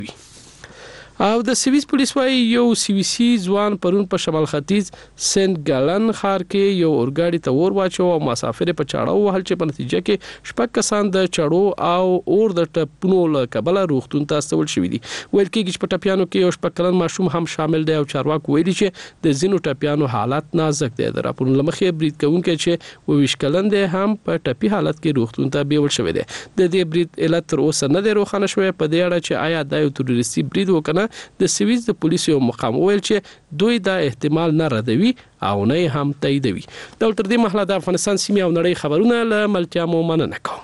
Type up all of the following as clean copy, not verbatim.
او د سویس پولیس وايي یو سویسي ځوان پرون په شمال ختیځ سنت ګالن ښار کې یو اورګاډي ته اور واچو او مسافر په چاړه وهل چې په نتیجه کې شپږ کسان د چاړو او اور د ټپونو له کبله روغتون ته استول شوي دي. ویل کېږي چې په ټپیانو کې یو شپږ کلن ماشوم هم شامل دی او چارواکو ویلي چې د ځینو ټپیانو حالت نازک دی. د راپورونو له مخې برید کوونکی چې 22 کلن دی هم په ټپي حالت کې روغتون ته بیول شوی دی. د دې برید علت تر اوسه نه دی روښانه شوی په دې اړه چې آیا دا یو تروریستي برید وکنه. د سویس د پولیسو مقام ویل چې دوی دا احتمال نه ردوي او نه هم تاییدوي. دا تر دې مهاله د افغانستان سیمې او نړۍ خبرونه له ملتیا مو مننه کوم.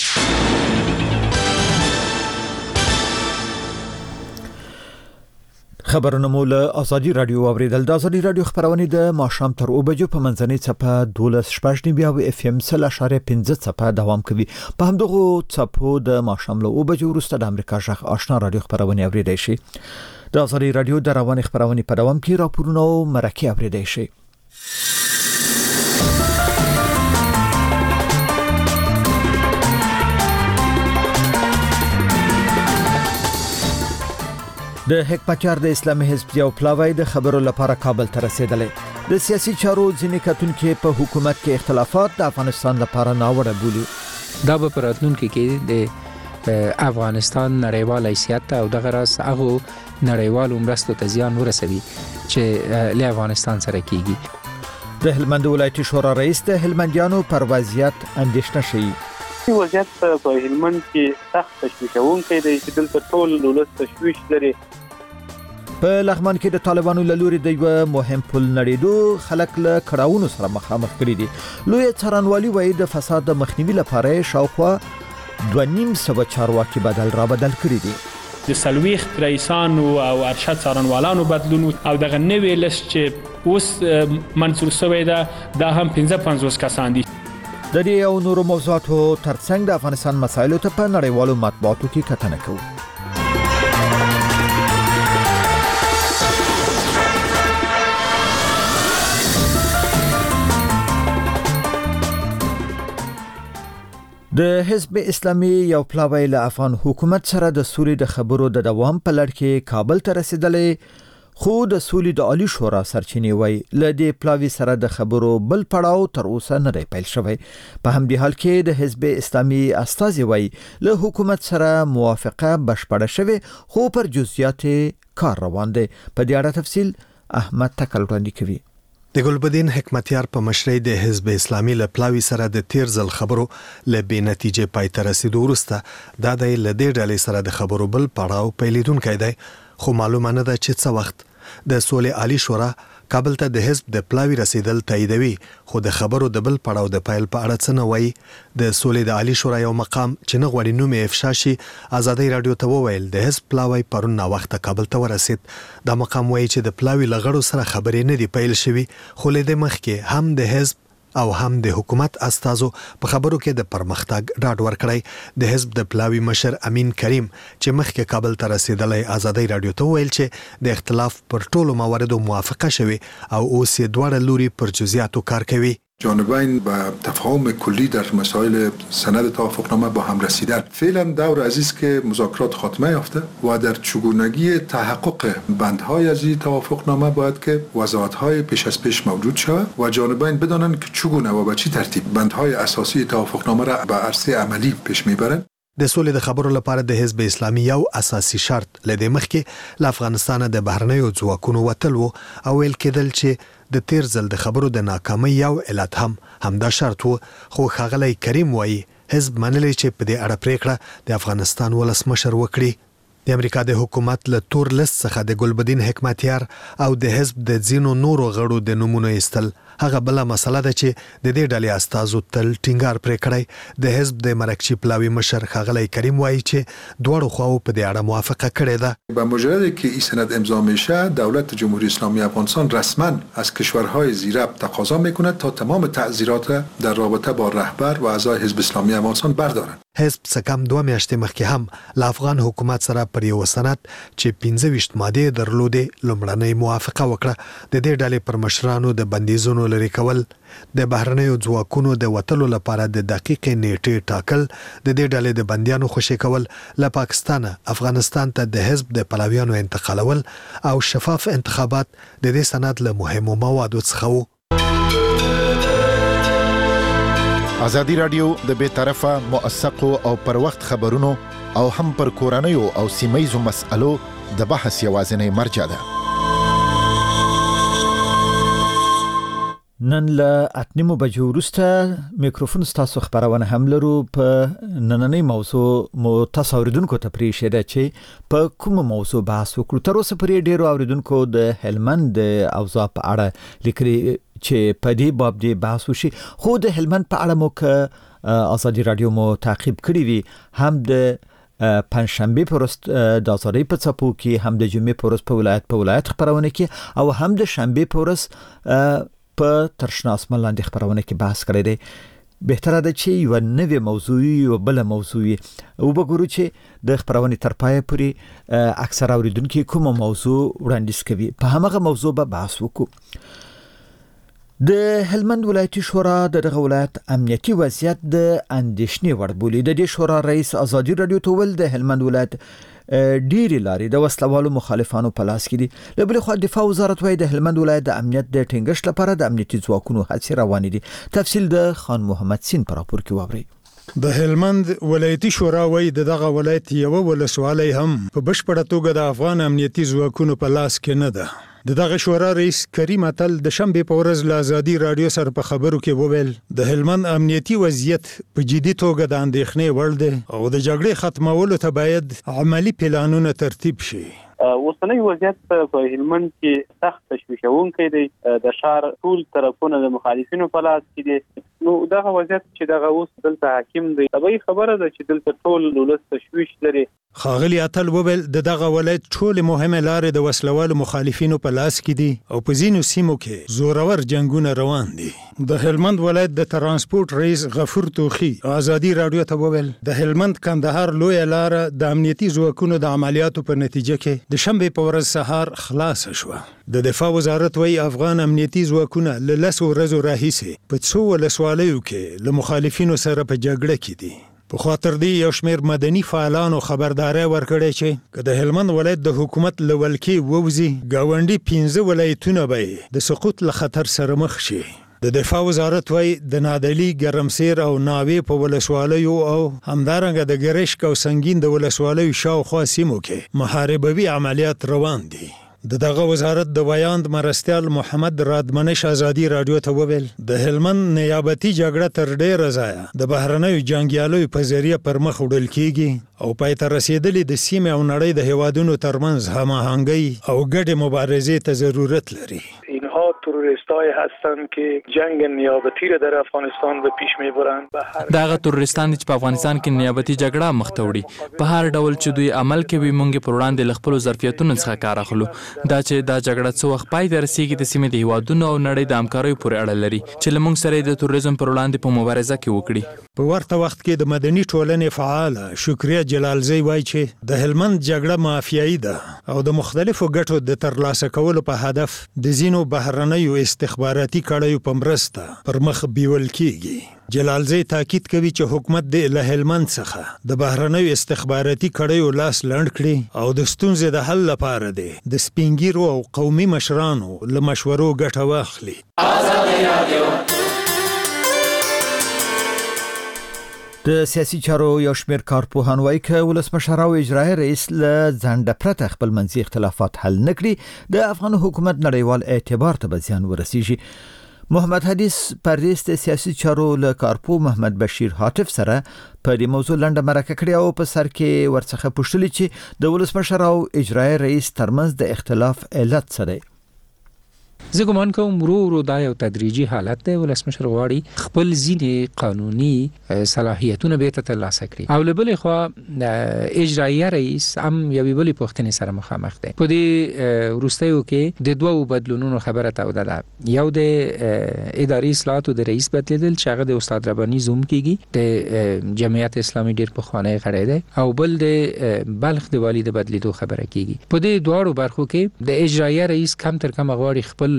خبرونه مو له ازادي رادیو اوریدل. د ازادي رادیو خبرونه د ماښام تر 2 بجو په منځنۍ څپه 12 بیا اف ام 0.5 څپه دوام کوي. په همدغه څپو د ماښام له 2 بجو وروسته د امریکا ژغ آشنا رادیو خبرونه اوریدای شي. د ازادي رادیو د رواني خبرونه په دوام کې راپورونه او مرکه اوریدای شي. د حکمتیار د اسلامي حزب یو پلاوی د خبرو لپاره کابل ته رسیدلی. د سیاسي چارو ځینې کتونکو په حکومت کې اختلافات د افغانستان لپاره ناوړه بولي. دا به پراتلونکو کې د افغانستان نړیوال حیثیت او دغه راس هغه نړیوال مرستو ته زیان ورسوي چې له افغانستان سره کیږي. د هلمند ولایتي شورا رئیس د هلمندیانو پر وضعیت اندېښنه شي. وضعیت په هلمند کې سخت تشویشونکی دی چې دلته ټول ولس تشویش لري. په لغمان کې د طالبانو له لوري د یو مهم پل نړیدو خلک له کړاوونو سره مخامخ کړي دي. لوی څارنوالي وایي د فساد د مخنیوي لپاره شاوخوا 2.5 چارواکي بدل کړي دي. د سلويخت رئیسانو او ارشد څارنوالانو بدلون او دغه نوې لیست چې اوس منظور شوی ده دا هم 55 کسان دي. د دې او نورو موضوعاتو ترڅنګ د افغانستان مسایلو ته په نړیوالو مطبوعاتو کې کتنه کوو. د حزب اسلامي یو پلاوی له افغان حکومت سره د سولې د خبرو د دوام په لړ کې کابل ته رسیدلی. خو د سولې د عالی شورا سرچینې وای ل دې پلاوی سره د خبرو بل پړاو تر اوسه نه دی پیل شوی. په همدې حال کې د حزب اسلامي استازي وای له حکومت سره موافقه بشپړه شوه خو پر جزئیات کار روان دی. په دې اړه تفصیل احمد تکل وړاندې کوي. د ګلبدین حکمتیار په مشرۍ د حزب اسلامي له پلاوی سره د تیر ځل خبرو له بې نتیجې پای ته رسیدو وروسته دا د لدې ډلې سره د خبرو بل پړاو پیلیدونکی دی. خو معلومه نه ده چې څه وخت د سولې عالی شورا کابل ته د حزب د پلاوی رسیدل تاییدوي. خو د خبرو د بل پړاو د پایل په اړه څه نه وایي. د سولې د عالی شورا یو مقام چې نه غواړي نوم یې افشا شي ازادي رادیو ته وویل د حزب پلاوی پرون نا وخت کابل ته ورسید. دا مقام وایي چې د پلاوی لغړو سره خبرې نه دی پیل شوی خو له دې مخکې هم د حزب او هم د حکومت استازو په خبرو کې د پرمختګ ډاډ ورکړی. د حزب د پلاوی مشر امین کریم چې مخکې کابل ته رسیدلی ازادي رادیو ته ویل چې د اختلاف پر ټولو مواردو موافقه شوی او اوس یې دواړه لوري پر جزئیاتو کار کوي. جانبین به تفاهم کلی در مسائل سند توافقنامه با هم رسیدن. فعلا دور عزیز که مذاکرات خاتمه یافته و در چگونگی تحقق بندهای از این توافقنامه باید که وضاحت‌های پیش از پیش موجود شود و جانبین بدانند که چگونه و به چه ترتیب بندهای اساسی توافقنامه را به عرصه عملی پیش میبرند. د سولې د خبرو لپاره د حزب اسلامي یو اساسي شرط لدې مخکې له افغانستان د بهرنیو ځواکونو وتل وو او ویل کېدل چې د تیر ځل د خبرو د ناکامۍ یو علت هم دا شرط وو. خو ښاغلی کریم وایي حزب منلی چې په دې اړه پریکړه د افغانستان ولسمشر وکړي. د امریکا د حکومت له تور لیست څخه د ګلبدین حکمتیار او د حزب د ځینو نورو غړو د نومونو ایستل هغه بل مسله ده چې د دې ډلې استازو تل ټینګار پرې کړی. د حزب د مرکچی پلاوی مشر ښاغلی کریم وایي چې دواړو خواو په دې اړه موافقه کړې ده. با مجردی که این سند امضا میشه دولت جمهوری اسلامی افغانستان رسما از کشورهای زیرب تقاضا میکند تا تمام تعزیرات در رابطه با رهبر و اعضای حزب اسلامی افغانستان بردارند. حزب سکم 2 میاشتې مخکې هم له افغان حکومت سره پر یو سند چې 15 ماده درلودې لومړنۍ موافقه وکړه. د دې ډلې پر مشرانو د بندیزونو لري کول، د بهرنیو ځواکونو د وټلو لپاره د دقیق نیټې ټاکل، د دې ډلې د بنديانو خوشي کول، له پاکستان افغانستان ته د حزب د پلویانو انتقالول او شفاف انتخابات د دې سند له مهمو موادو څخه وو. ازادي رادیو د بې طرفه موثقو او پر وخت خبرونو او هم پر کورنیو او سیمایزو مسألو د بحث یوازینی مرجع ده. نن له 8 بجو وروسته میکروفون ستاسو خبرونه هم لرو. په نننۍ موضوع مو تاسو اوریدونکو ته پریښه ده چې په کوم موضوع بحث وکړو. تر اوسه پرې ډیرو اوریدونکو د هلمند د اوضاع په اړه لیکلي چې په دې باب دې بحث وشي، خو د هلمند په اړه مو که ازادي رادیو مو تعقیب کړی وي، هم د پنځشنبه پرست د ازادۍ په څپو کې، هم د جمعې پرست په ولایت خبرونه کې، او هم د شنبه پرست په ترشنا اسمان لاندې خبرونه کې بحث کړی دی. بهتره ده چې یو نوې موضوع یو بل موضوع او وګورو چې د خبرونه تر پای پورې اکثر اوریدونکو کوم موضوع وړاندیز کوي، په هغه موضوع به بحث وکړو. د هلمند ولایتي شورا دغه ولایت امنیتي وضعیت د اندېښنې وړ بولي. د دې شورا رئیس ازادي رادیو ته ویل د هلمند ولایت ډیری لاري د وسلوالو مخالفانو په لاس کې دي. له بل خوا دفاع وزارت وايي د هلمند ولایت د امنیت د ټینګښت لپاره د امنیتي ځواکونو هڅې روانې دي. تفصیل د خان محمد سین پر راپور کې واوري. د هلمند ولایتي شورا وايي دغه ولایت یو ولسوالۍ هم په بشپړه توګه د افغان امنیتي ځواکونو په لاس کې نه ده. دغه شورا رئیس کریم اتل د شنبه په ورځ له ازادي رادیو سره په خبرو کې وویل د هلمند امنیتي وضعیت په جدي توګه د اندېښنې وړ دی او د جګړې ختمولو ته باید عملی پلانونه ترتیب شي. اوسنی وضعیت په هلمند کې سخت تشویشونکی دی. د ښار ټول طرفونه د مخالفینو په لاس کې دي. نو دغه وضعیت چې دغه اوس دلته حاکم دی، طبیعي خبره ده چې دلته ټول ولس تشویش لري. ښاغلي اتل وویل دغه ولایت ټول مهمه لارې د وسلوالو مخالفینو په لاس کې دي او په ځینو سیمو کې زورور جنگونه روان دي. د هلمند ولایت د ترانسپورت رئیس غفور توخی ازادي رادیو ته وویل د هلمند کندهار لوی لار د امنیتي ځواکونو د عملیاتو په نتیجه کې د شنبه په ورځ سهار خلاص شوه. د دفاع وزارت وايي افغان امنیتي ځواکونه له 10 ورځو راهیسې په څو ولسوالیو کې له مخالفینو سره په جګړه کې دي. په خاطر دی یو شمېر مدني فعالانو خبرداري ورکړې چې که د هلمند ولایت د حکومت له ولکې ووځي، ګاونډي 15 ولایتونه به د سقوط له خطر سره مخ شي. د دفاع وزارت وايي د نادلی، ګرمسیر او ناوې په ولسوالیو او همدارنګه د ګریشک او سنگین د ولسوالیو شاوخوا سیمو کې محاربوي عملیات روان دي. دغه وزارت د ویاند مرستیال محمد رادمنش ازادي رادیو ته وویل د هلمند نیابتي جګړه تر ډیره ځایه د بهرنیو جنگیالیو په ذریعه پر مخ وړل کیږي او پای ته رسیدلې د سیمې او نړۍ د هیوادونو ترمنځ هماهنګي او ګډې مبارزې ته ضرورت لري. اینها تروریستای هستند که جنگ نیابتی را در افغانستان به پیش میبرند. دغه تروریستان چې په افغانستان کې نیابتي جګړه مخ ته وړي، په هر ډول چې دوی عمل کوي مونږ پر وړاندې له خپلو ظرفیتونو څخه کار اخلو. دا چې دا جګړه څو وخت پای ته رسیږي د سیمې د هیوادونو او نړۍ د همکاریو پورې اړه لري چې له موږ سره د تروریزم پر وړاندې په مبارزه کې وکړي. په ورته وخت کې د مدني ټولنې فعال شکریه جلالزی وایي چې د هلمند جګړه مافیایي ده او د مختلفو ګټو د ترلاسه کولو په هدف د ځینو بهرنیو استخباراتي کړیو په مرسته پر مخ بیول کیږي. جلالزی تاکید کوي چې حکومت د له هلمند څخه د بهرنیو استخباراتي کړیو لاس لنډ کړي او د ستونزې د حل لپاره د سپینګیرو او قومي مشرانو له مشورو ګټه واخلي. د سیاسي چارو یو شمېر کارپوهان وایي که ولسمشر او اجرایي رئیس له ځنډه پرته خپل منځي اختلافات حل نکړي، د افغان حکومت نړیوال اعتبار ته به زیان ورسیږي. محمد حدیث پردیس د سیاسي چارو له کارپو محمد بشیر حاتف سره په دې موضوع لنډه مرکه کړې او په سر کې ورڅخه پوښتلې چې د ولسمشر او اجرایي رئیس ترمنځ د اختلاف علت څه دی. زه ګمان کوم ورو دا یو تدریجي حالت دی. ولسمشر غواړي خپل ځینې قانوني صلاحیتونه بیرته ترلاسه کړي او له بلې خوا اجرایي رئیس هم یوې بلې پوښتنې سره مخامخ دی. په دې وروستیو کې د دوو بدلونونو خبره توده ده. یو د اداري اصلاحاتو د رئیس بدلیدل چې هغه د استاد رباني زوم کېږي، د جمعیت اسلامي ډېر پخوانی غړی دی، او بل د بلخ د والي د بدلیدو خبره کېږي. په دې دواړو برخو کې د اجرایي رئیس کم تر کمه غواړي خپل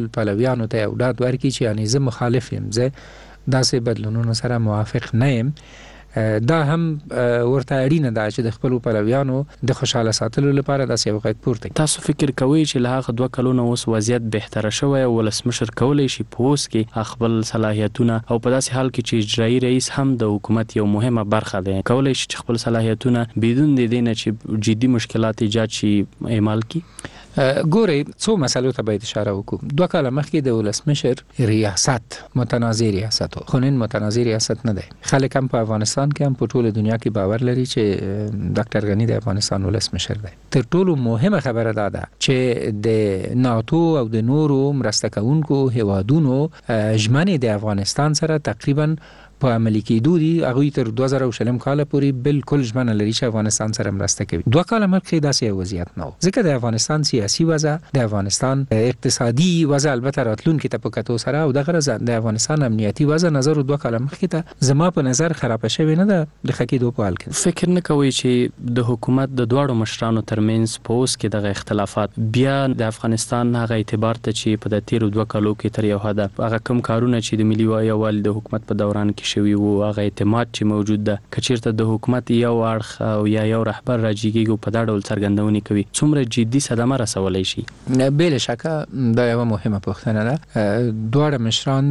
خپل پلویانو ته یو ډاډ ورکړي چې یعنی زه مخالف یم، زه داسې بدلونونو سره موافق نه یم. دا هم ورته اړینه ده چې د خپل پلویانو د خوشاله ساتلو لپاره داسې یو غږ پورته کړي. تاسو فکر کوئ چې له هغه 2 کلونو اوس وضعیت بهتره شوی او ولسمشر کولی شي په اوس کې خپل صلاحیتونه او په داسې حال کې چې اجرایي رئیس هم د حکومت یو مهمه برخه ده، کولی شي چې خپل صلاحیتونه بدون د دې نه چې جدي مشکلات ایجاد شي اعمال کړي؟ ګوري څو مسلو ته باید اشاره وکړو. 2 کاله مخکې د ولسمشر ریاست متنازع ریاست خو نن متنازع ریاست نه دی. خلک هم په افغانستان کې هم په ټوله دنیا کې باور لري چې ډاکټر غنی د افغانستان ولسمشر دی. تر ټولو مهمه خبره ده چې د ناتو او د نورو مرسته کوونکو هیوادونو ژمنې د افغانستان سره تقریبا په عملي کېدو دي. هغوی تر 2020 کال پورې بالکل ژمنه لري چې افغانستان سره مرسته کوي. 2 کاله مخکې داسې یو وضعیت نه و، ځکه د افغانستان سیاسي وضع، د افغانستان اقتصادي وضع البته راتلونکي ته په کتو سره او دغه د افغانستان امنیتي وضع نظر 2 کاله مخکې ته زما په نظر خراب شوی نه ده د خکېدو په حال کې. فکر نه کوي چې د حکومت د دواړو مشرانو ترمنځ په اوس کې دغه اختلافات بیا د افغانستان هغه اعتبار ته چې په د تیر 2 کالو کې تر یو حد هغه کم کارونه چې د ملي یووالي د حکومت په دوران کې شوی وو هغه اعتماد چې موجود ده کچیرته د حکومت یو اړخ او یو رهبر راځيږي په دا ډول څرګندونې کوي څومره جدي صدمه رسولای شي؟ بل شکه دا یو مهمه پوښتنه ده. دواړه مشران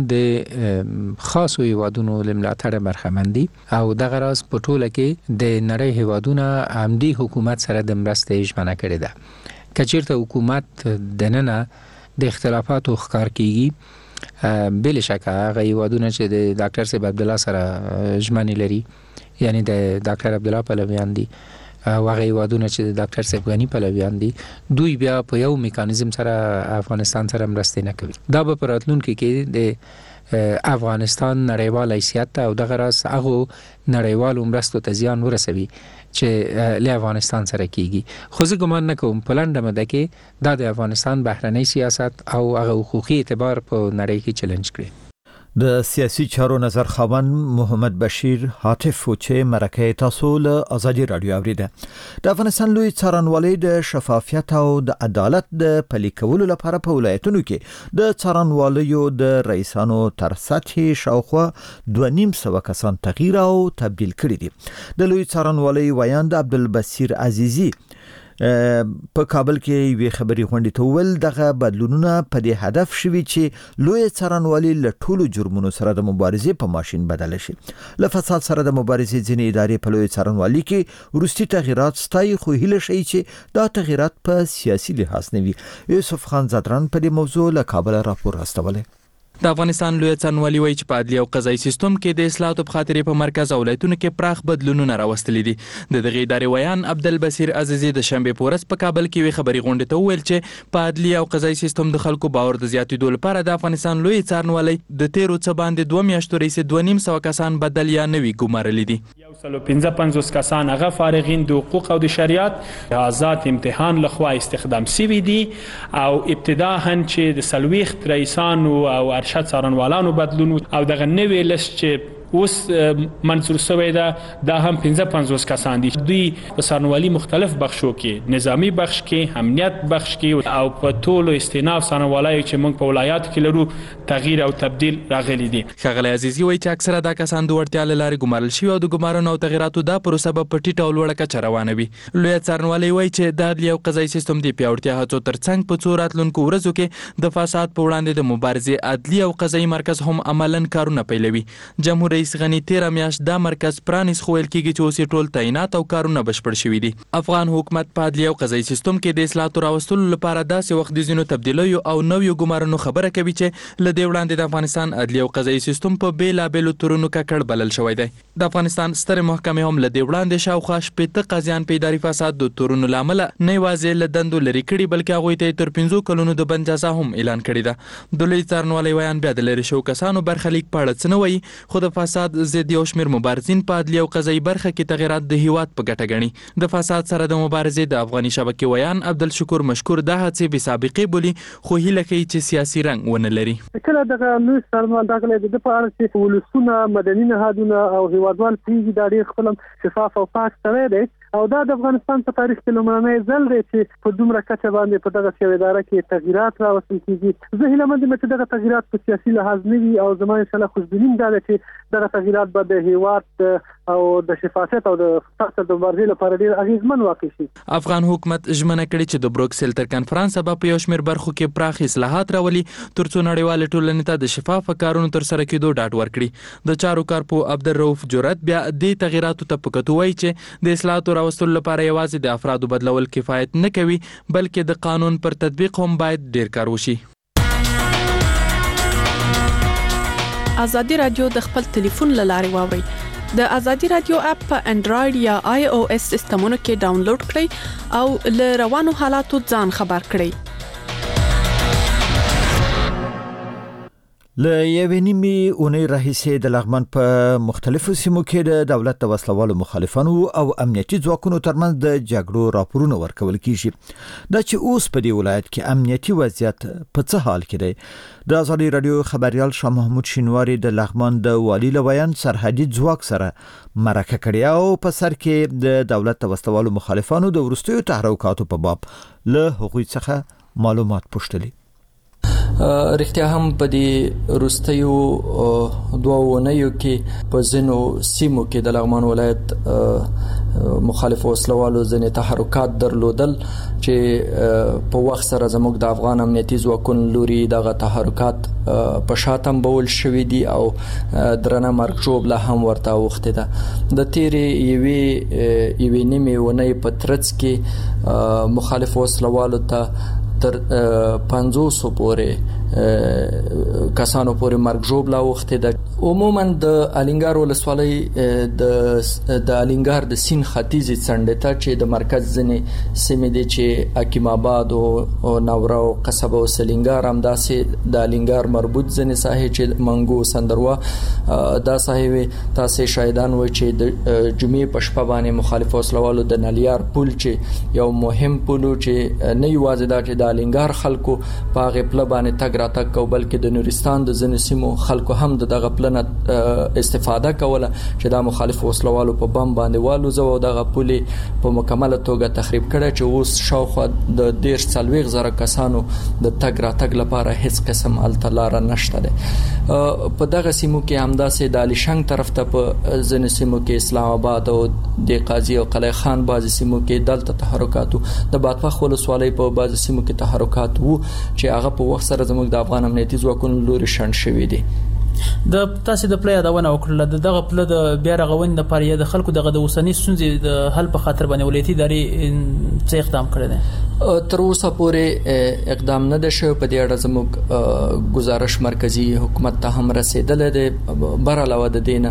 د خاصو هیوادونو لملاتړ برخمندي او دغه راز په ټوله کې د نړۍ هیوادونو عمدي حکومت سره د مرستې ژمنه کړې ده. کچیرته حکومت دننه د اختلافاتو ښکار کیږي، بل شکه هغه هیوادونه چې د ډاکټر صاحب عبد الله سره ژمنې لري، یعنی د ډاکټر عبد الله پلویان دي او هغه هیوادونه چې د ډاکټر صاحب غنی پلویان دي، دوی بیا په یو میکانیزم سره افغانستان سره مرسته نه کوي. دا به په راتلونکي کې د افغانستان نړیوال حیثیت او دغه راز هغه نړیوال مرستو ته زیان ورسوي چې له افغانستان سره کیږي. خو زه ګمان نه کوم په لنډه موده کې دا د افغانستان بهرنی سیاست او هغه حقوقي اعتبار په نړۍ کې چیلنج کړي. د سیاسي چارو نظر خواوند محمد بشیر حاتف چې مرکه تاسو له ازادي رادیو اوریده. د افغانستان لوی څارنوالۍ د شفافیت او د عدالت د پلي کولو لپاره په ولایتونو کې د څارنوالیو د رئیسانو تر سطح شاوخوا 2.5 کسان تغییر او تبدیل کړي دي. د لوی څارنوالۍ ویاند عبدالبصیر عزیزی په کابل کې وی خبري غونډې ته ول دغه بدلونونه په دې هدف شوي چې لوی څارنوالي له ټولو جرمونو سره د مبارزې په ماشين بدل شي. له فساد سره د مبارزې ځینې ادارې په لوی څارنوالي کې ورستي تغیرات ستای خو هله شي چې دا تغیرات په سیاسي لحاظ نه وي. یوسف خان زادران په دې موضوع له کابل راپور راستوله. د افغانستان لوی څارنوالي وایي چې په عدلي او قضایي سیستم کې د اصلاحاتو په خاطر په مرکز او ولایتونو کې پراخ بدلونونه راوستلي دي. د دغه ادارې ویان عبدالبصیر عزیزی د شنبه په ورځ په کابل کې وی خبري غونډه ته ویل چې په عدلي او قضایي سیستم د خلکو باور د زیاتېدو لپاره د افغانستان لوی څارنوالي د تیرو څه باندې 2 میاشتو رئیس 2.5 کسان بدل یا نوي ګمارلي دي. 155 کسان هغه فارغین د حقوق او د شریعت آزاد امتحان لخوا استخدام شوي دي او ابتداء چې د سلويخت رئیسانو او ارشد څارنوالانو بدلون او دغه نوې لست چې اوس منظور شوی دا هم 55 کسان دي. دوی په څارنوالي مختلف بخشو کې نظامی بخش کې، امنیت بخش کې او په ټولو استیناف څارنوالۍ چې موږ په ولایاتو کې لرو تغییر او تبديل راغلي دي. ښاغلی عزیزي وایي چې اکثره دا کسان د وړتیا له لارې ګمارل شوي او د ګمارنو او تغیراتو دا پروسه به په ټیټه او لوړه کچه روانه وي. لوی څارنوالۍ وایي چې د عدلي او قضایي سیستم د پیاوړتیا هڅو ترڅنګ په څو راتلونکو ورځو کې د فساد په وړاندې د مبارزې عدلي او قضایي مرکز هم عملاً کارونه پیلوي. جمهور رئیس غنی 13 میاشت دا مرکز پرانیس خویل کېږي چې اوس ټول تعینات او کارونه بشپړ شوي دي. افغان حکومت په عدلي او قضایي سیستم کې د اصلاحاتو راوستلو لپاره داسې وخت د ځینو تبدیلیو او نویو ګمارنو خبره کوي چې له دې وړاندې د افغانستان عدلي او قضایي سیستم په بیلابیلو تورونو ککړ بلل شوی دی. د افغانستان سترې محکمې هم له دې وړاندې شاوخوا 80 قاضیان په اداري فساد د تورونو له امله نه یوازې له دندو لرې کړي بلکې هغوی ته تر 15 کلونو د بند جزا هم اعلان کړې ده. د لوی څارنوالۍ ویان بیا د لرې شوو کسانو برخلیک په اړه څه نه وایي، خو د فساد ضد یو شمېر مبارزین په عدلي او قضایي برخه کې تغیرات د هیواد په ګټه ګڼي. د فساد سره د مبارزې د افغاني شبکې ویان عبدالشکور مشکور دا هڅې بې سابقې بولي، خو هیله کوي چې سیاسي رنګ ونه لري. کله دغه لوی څارنوال دغه د په اړه چې ولسونه، مدني نهادونه او هیوادوال پیږي دا ډېر خپل شفاف او پاک سره دی او دا د افغانستان په تاریخ کې لومړنی ځل دی چې په دومره کچه باندې په دغه یو اداره کې تغیرات راوستل کیږي. زه هیله مند یم چې دغه تغیرات په سیاسي لحاظ نه وي او زما ان شاء الله خوشبیني ده چې دغه تغیرات به د هیواد او د شفافیت او د فساد د مبارزې لپاره ډیر اغیزمن واقع شي. افغان حکومت ژمنه کړې چې د بروکسل تر کنفرانس به په یو شمېر برخو کې پراخ اصلاحات راولي ترڅو نړیوال ټولنې ته د شفاف کارونو تر سره کېدو ډاډ ورکړي. د چارو کارپو عبدالرؤف جرأت بیا د تغیراتو ته په کتو وایي چې د اصلاحاتو راوستلو لپاره یوازې د افرادو بدلول کفایت نه کوي بلکې د قانون پر تطبیق هم باید ډیر کار وشي. ازادي رادیو د خپل ټلیفون له لارې واوري. د ازادي رادیو اپ په انډراید یا آی او اس سیستمونو کې ډاونلوډ کړئ او له روانو حالاتو ځان خبر کړئ. له یوې نیمې اونۍ راهیسې د لغمان په مختلفو سیمو کې د دولت د وسلوالو مخالفانو او امنیتي ځواکونو ترمنځ د جګړو راپورونه ورکول کیږي. دا چې اوس په دې ولایت کې امنیتي وضعیت په څه حال کې دی. د ازادي رادیو خبريال شاه محمود شینواری د لغمان د والی لویان سرحدي ځواک سره مرکه کړې او په سر کې د دولت د وسلوالو مخالفانو د ورستیو تحرکاتو په باب له هغوی څخه معلومات پوښتلي. رښتیا هم په دې وروستیو دوه اونیو کې په ځینو سیمو کې د لغمان ولایت مخالف وسلوالو ځینې تحرکات درلودل چې په وخت سره زموږ د افغان امنیتي ځواکونو لوري دغه تحرکات په شاتم بول شوې دي او درنه مرګ ژوبله هم ورته اوښتې ده. د تیرې یوې نیمې اونۍ په ترڅ کې مخالف وسلوالو ته تر 500 پورې کسانو پورې مرګ ژوبله اوښتې ده. عموما د الینګار ولسوالۍ د الینګار د سین ختیځي څنډې ته چې د مرکز ځینې سیمې دي چې حکیم آباد او نوره او قصبه او سلینګار هم داسې د الینګار مربوط ځینې ساحې چې منګو سندروا دا ساحې تاسې شاهدان وي چې د جمعې په شپه باندې مخالف وسلوالو د نلیار پل چې یو مهم پل چې نه یوازې دا چې د الینګار خلکو په هغه پل باندې تګ راتګ کو بلکې د نورستان د ځینې سیمو خلکو هم دغه پل استفاده کوله چې دا مخالف وسلوالو په بم باندې والوزو او دغه پل په مکمله توګه تخریب کړي چې اوس شاوخوا د 1.4 کسانو د تګ راتګ لپاره هیڅ قسم التلار نشته ده. په دغه سیمو کې همداسې د علي شنګ طرف ته په ځینې سیمو کې اسلام آباد او د قاضي او قلعه خان بعض سیمو کې دلته تحرکاتو د بادپخ ولسوالۍ په بعض سیمو کې تحرکات وو چې هغه په وخت سره زموږ د افغان امنیتي ځواکونو لوري شنډ شوی دي. د تاسو د پلی یادونه وکړه دغه پله د بیا رغونې لپاره یا د خلکو دغه د اوسنۍ ستونزې د حل په خاطر باندې ولایتي ادارې څه اقدام کړی دی؟ تر اوسه پورې اقدام نه ده شوی. په دې اړه زموږ گزارش مرکزی حکومت ته هم رسیدلې ده. بر علاوه د دین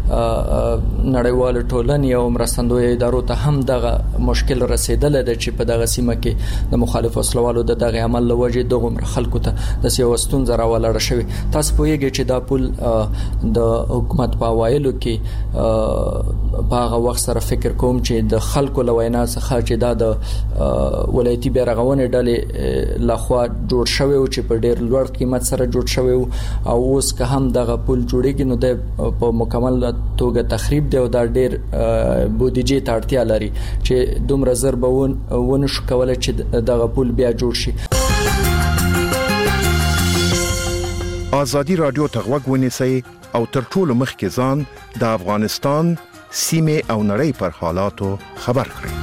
نړیوال ټولنې او مرستندوی ادارو ته هم دغه مشکل رسیدلې ده چې په دغه سیمه کې د مخالف وسلوالو د دغه عمل لوجه دغه خلکو ته د سیاستون زرا ولړ شوی. تاسو پوهیږئ چې دا پول د حکومت په وایلو کې په هغه وخت سره فکر کوم چې د خلکو لوینا څخه چې دا د ولایتي بیرغونې ډلې لخوا جوړ شوی او چې په ډیر لوړ قیمت سره جوړ شوی او اوس که هم دغه پول جوړیږي نو د په مکمل توګه تخریب دی او دا ډیر بودیجې ته اړتیا لري چې دومره زر به ونه شو کولای چې دغه پول بیا جوړ شي. ازادي رادیو ته غوږ ونیسئ او تر ټولو مخکې ځان د افغانستان سیمه او نړۍ پر حالاتو خبر کړئ.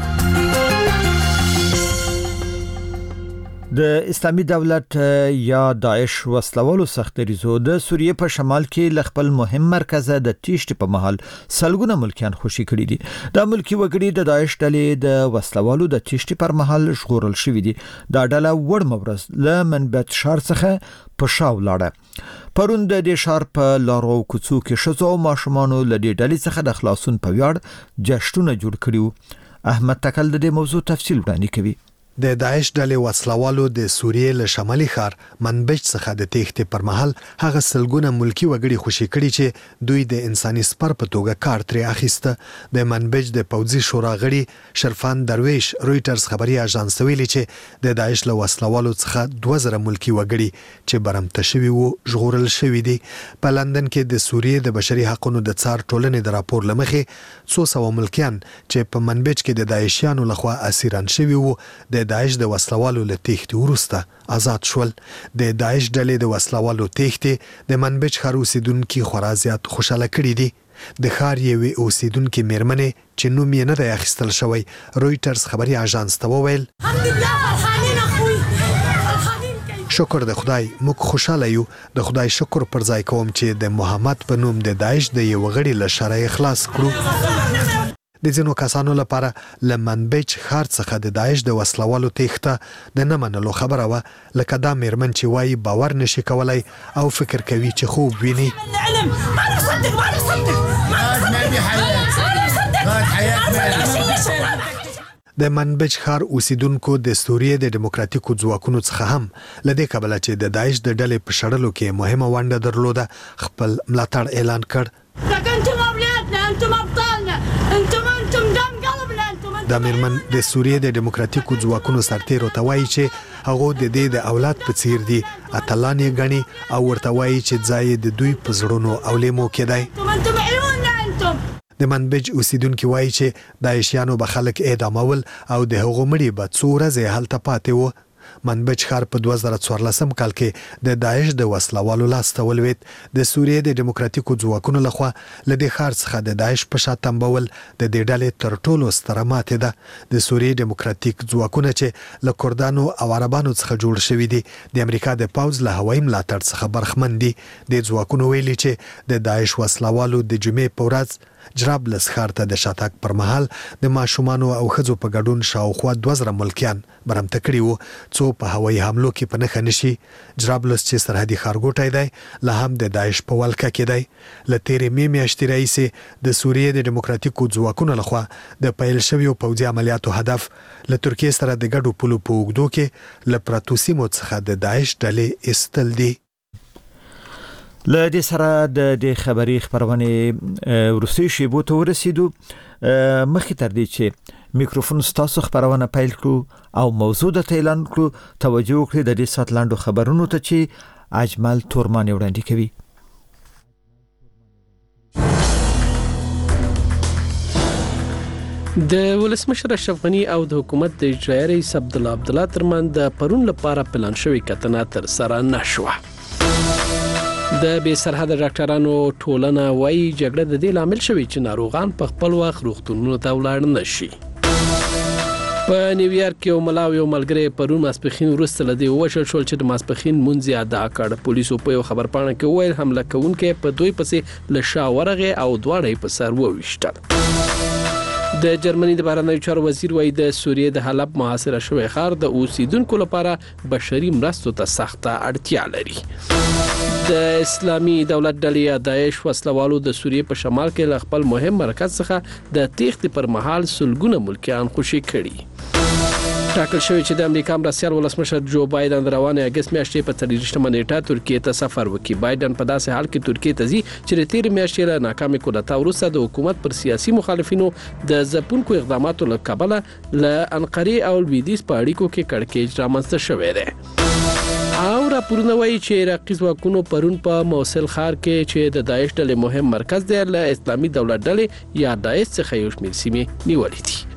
د اسلامي دولت یا داعش وسلوالو سختریزو د سوریه په شمال کې ل خپل مهم مرکز د تیشت په محل سلګونه ملکیان خوشي کړي دي. د ملکی وګړي د داعش ډلې د وسلوالو د تیشت پر محل ژغورل شوې دي. دا ډله وړ مبرز ل منبت شهر څخه په شاو لاړه. پرون د دې شهر په لارو کوڅو کې شزو ماشومانو ل دې ډلې څخه د خلاصون په ویاړ جشنونه جوړ کړیو. احمد تکل د دې موضوع تفصیل وړاندې کوي. د داعش ډلې وسلوالو د سوریې له شمالي ښار منبج څخه د تېښتې پر مهال هغه سلګونه ملکی وګړي خوشي کړي چې دوی د انساني سپر په توګه کار ترې اخیسته. د منبج د پوځي شورا غړي شرفان درویش رويټرز خبري اژانس ویلي چې د داعش له وسلوالو څخه 2000 ملکی وګړي چې برمته شوي وو ژغورل شوي دي. په لندن کې د سوریې د بشري حقوقو د څار ټولنې د راپور لمخې 200 ملکیان چې په منبج کې د داعشیانو لخوا اسیران شوي وو د داعش د وسلوالو له تېښتې وروسته آزاد شول. د داعش ډلې د وسلوالو تېښتې د منبج ښار اوسیدونکي خورا زیات خوشاله کړي دي. د ښار یوې اوسیدونکي میرمنې چې نوم یې نه دی اخیستل شوی رويټرز خبري اژانس ته وویل شکر د خدای موږ خوشاله یو. د خدای شکر پر ځای کوم چې د محمد په نوم د داعش د یو غړي له شره خلاص کړو. د ځینو کسانو لپاره له منبج ښار څخه د داعش د وسلوالو تېښته د نه منلو خبره وه، لکه دا میرمن چې وایي باور نشي کولای او فکر کوي چې خوب ویني. د منبج ښار اوسیدونکو د سوریې د دیموکراتیکو ځواکونو څخه هم لدې کبله چې د داعش د ډلې په شړلو کې مهمه ونډه درلوده خپل ملاتړ اعلان کړ. دا میرمن د سوریې د دیموکراتیکو ځواکونو سرتیرو ته وایي چې هغه د دې د اولاد په څیر دي، اتلان یې ګڼي او ورته وایي چې ځای د دوی په زړونو او لیمو کې دی. د منبج اوسیدونکي وایي چې داعشیانو به خلک اعدامول او د هغو مړي به څو ورځې هلته پاتې وو. منبج ښار په 2014 کال کې د داعش د وسلوالو لاس ته ولوېد. د سوریې د دیموکراتیکو ځواکونو لخوا له دې ښار څخه د داعش په شا تمبول د دې ډلې تر ټولو ستره ماتې ده. د سوریې دیموکراتیک ځواکونه چې له کردانو او عربانو څخه جوړ شوي دي د امریکا د پوځ له هوایي ملاتړ څخه برخمن دي. د ځواکونو ویلي چې د داعش وسلوالو د جمعې په ورځ جرابلس ښار ته د شاتګ پر مهال د ماشومانو او ښځو په ګډون شاوخوا 2000 ملکیان برمته کړي وو څو په هوایي حملو کې په نښه نشي. جرابلس چې سرحدي ښارګوټی دی له هم د داعش په ولکه کې دی. له تېرې مې میاشتې راهیسې د سوریې د دیموکراتیکو ځواکونو لخوا د پیل شویو پوځي عملیاتو هدف له ترکیې سره د ګډو پولو په اوږدو کې له پرتو سیمو څخه د داعش ډلې ایستل دي. له دې سره د خبري خبرونه ورسې شیبو ته ورسېدو. مخکې تر دې چې میکروفون ستاسو خبرونه پیل کړو او موضوع د اعلان کړو توجه وکړئ د دې سات لاندو خبرونو ته چې اجمل تورمان وړاندې کوي. د ولسمشر اشرف غنی او د حکومت د اجرایي رئیس عبدالله ترمن د پرون لپاره پلان شوی کتنه تر سره نشوه. د بې سرحده ډاکټرانو ټولنه وايي جګړه د دې لامل شوی چې ناروغان په خپل وخت روغتونونو ته ولاړ نشي. په نیویارک کې ملاو یو ملګری پرون ماسپخین وروسته لدی وشل شول چې د ماسپخین مونږ ادا کړ. پولیسو په یو خبر پاڼه کې ویل حمله کوونکې په دوی پسې له شاورغه او دواړه په سر وويشتل. د جرمني د بهرنیو چارو وزیر وایي د سوریې د حلب محاصره شوی ښار د اوسیدونکو لپاره بشري مرستو ته سخته اړتیا لري. د اسلامي دولت ډلې داعش وسلوالو د سوریې په شمال کې له خپل مهم مرکز څخه د تېښتې پر مهال سلګونه ملکیان خوشي کړي. ټاکل شوی چې د امریکا مرستیال ولسمشر جو بایدن روانه اگست میاشتې په 23 نیټه ترکیه ته سفر وکړي. بایدن په داسې حال کې ترکیه ته ځي چې د تیر میاشتې له ناکامې کودتا وروسته د حکومت پر سیاسي مخالفینو د ځپونکو اقداماتو له کبله له انقرې او لویدیځ په اړیکو کې کړکېچ رامنځته شوی دی. او راپورونه وایي چې عراقي ځواکونو پرون په موصل ښار کې چې د داعش ډلې مهم مرکز دی له اسلامي دولت ډلې یا داعش څخه یو شمېر سیمې نیولې دي.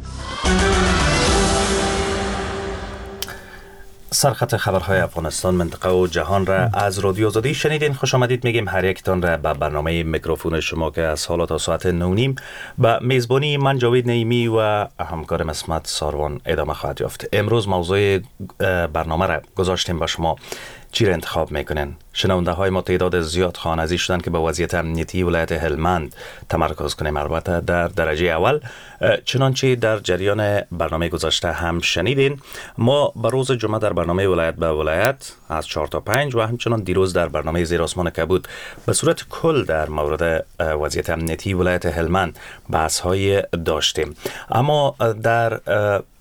سرخط خبرهای افغانستان منطقه و جهان را از رادیو آزادی شنیدین. خوش آمدید میگیم هر یکتان را به برنامه میکروفون شما که از حالا تا ساعت 9:30 به میزبانی من جاوید نعیمی و همکارم اسمت ساروان ادامه خواهد یافت. امروز موضوع برنامه را گذاشتیم با شما چی را انتخاب میکنین؟ شنونده های ما تعداد زیاد خواننده شدن که به وضعیت امنیتی ولایت هلمند تمرکز کنیم. البته در درجه اول چنانچه در جریان برنامه گذشته هم شنیدین ما به روز جمعه در برنامه ولایت به ولایت از 4 تا 5 و همچنان دیروز در برنامه زیر آسمان کبود به صورت کل در مورد وضعیت امنیتی ولایت هلمند بحث های داشتیم. اما در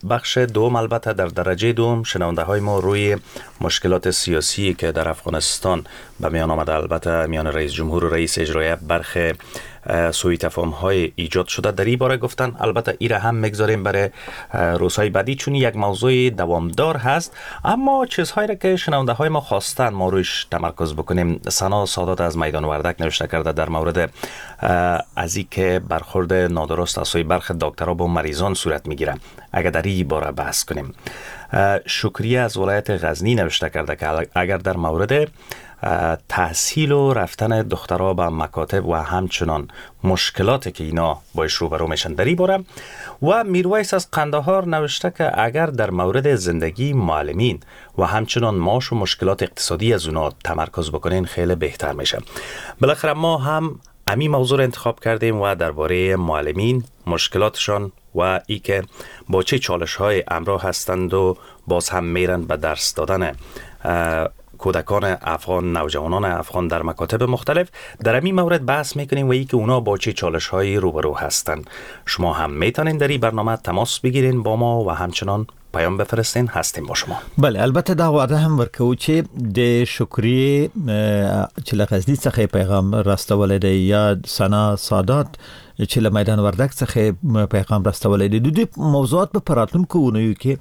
بخش دوم البته در درجه دوم شنونده های ما روی مشکلات سیاسی که در افغانستان به میان آمده، البته میان رئیس جمهور و رئیس اجرایی برخی سوء تفاهم های ایجاد شده در این باره گفتن. البته این را هم میگذاریم برای روزهای بعدی چون یک موضوع دوامدار هست. اما چیزهایی را که شنونده های ما خواستن ما رویش تمرکز بکنیم. سنا سادات از میدان وردک نوشته کرده در مورد از این که برخورد نادرست از سوی برخی دکترها با مریضان صورت میگیره، اگر در این باره بحث کنیم. شکریه از ولایت غزنی نوشته کرده که اگر در مورد تحصیل و رفتن دخترها به مکاتب و همچنان مشکلاتی که اینا باش روبرو میشن در این باره. و میرویس از قندهار نوشته که اگر در مورد زندگی معلمین و همچنان معاش و مشکلات اقتصادی از اونا تمرکز بکنین خیلی بهتر میشه. بالاخره ما هم همین موضوع رو انتخاب کردیم و درباره معلمین، مشکلاتشان و ای که با چه چالش های همراه هستند و باز هم میرن به درس دادن کودکان افغان، نوجوانان افغان در مکاتب مختلف، در همین مورد بحث میکنیم و ای که اونا با چه چالش های روبرو هستند. شما هم میتونین در این برنامه تماس بگیرین با ما و همچنان پیام بفرستین، هستیم با شما. بله، البته دا وعده هم ورکو چې د شکریه چې له غزني څخه پیغام راستولی دی یا سنا سادات چې له میدان وردک څخه پیغام راستولی دی. د دې موضوعات په راتلونکو اونیو کې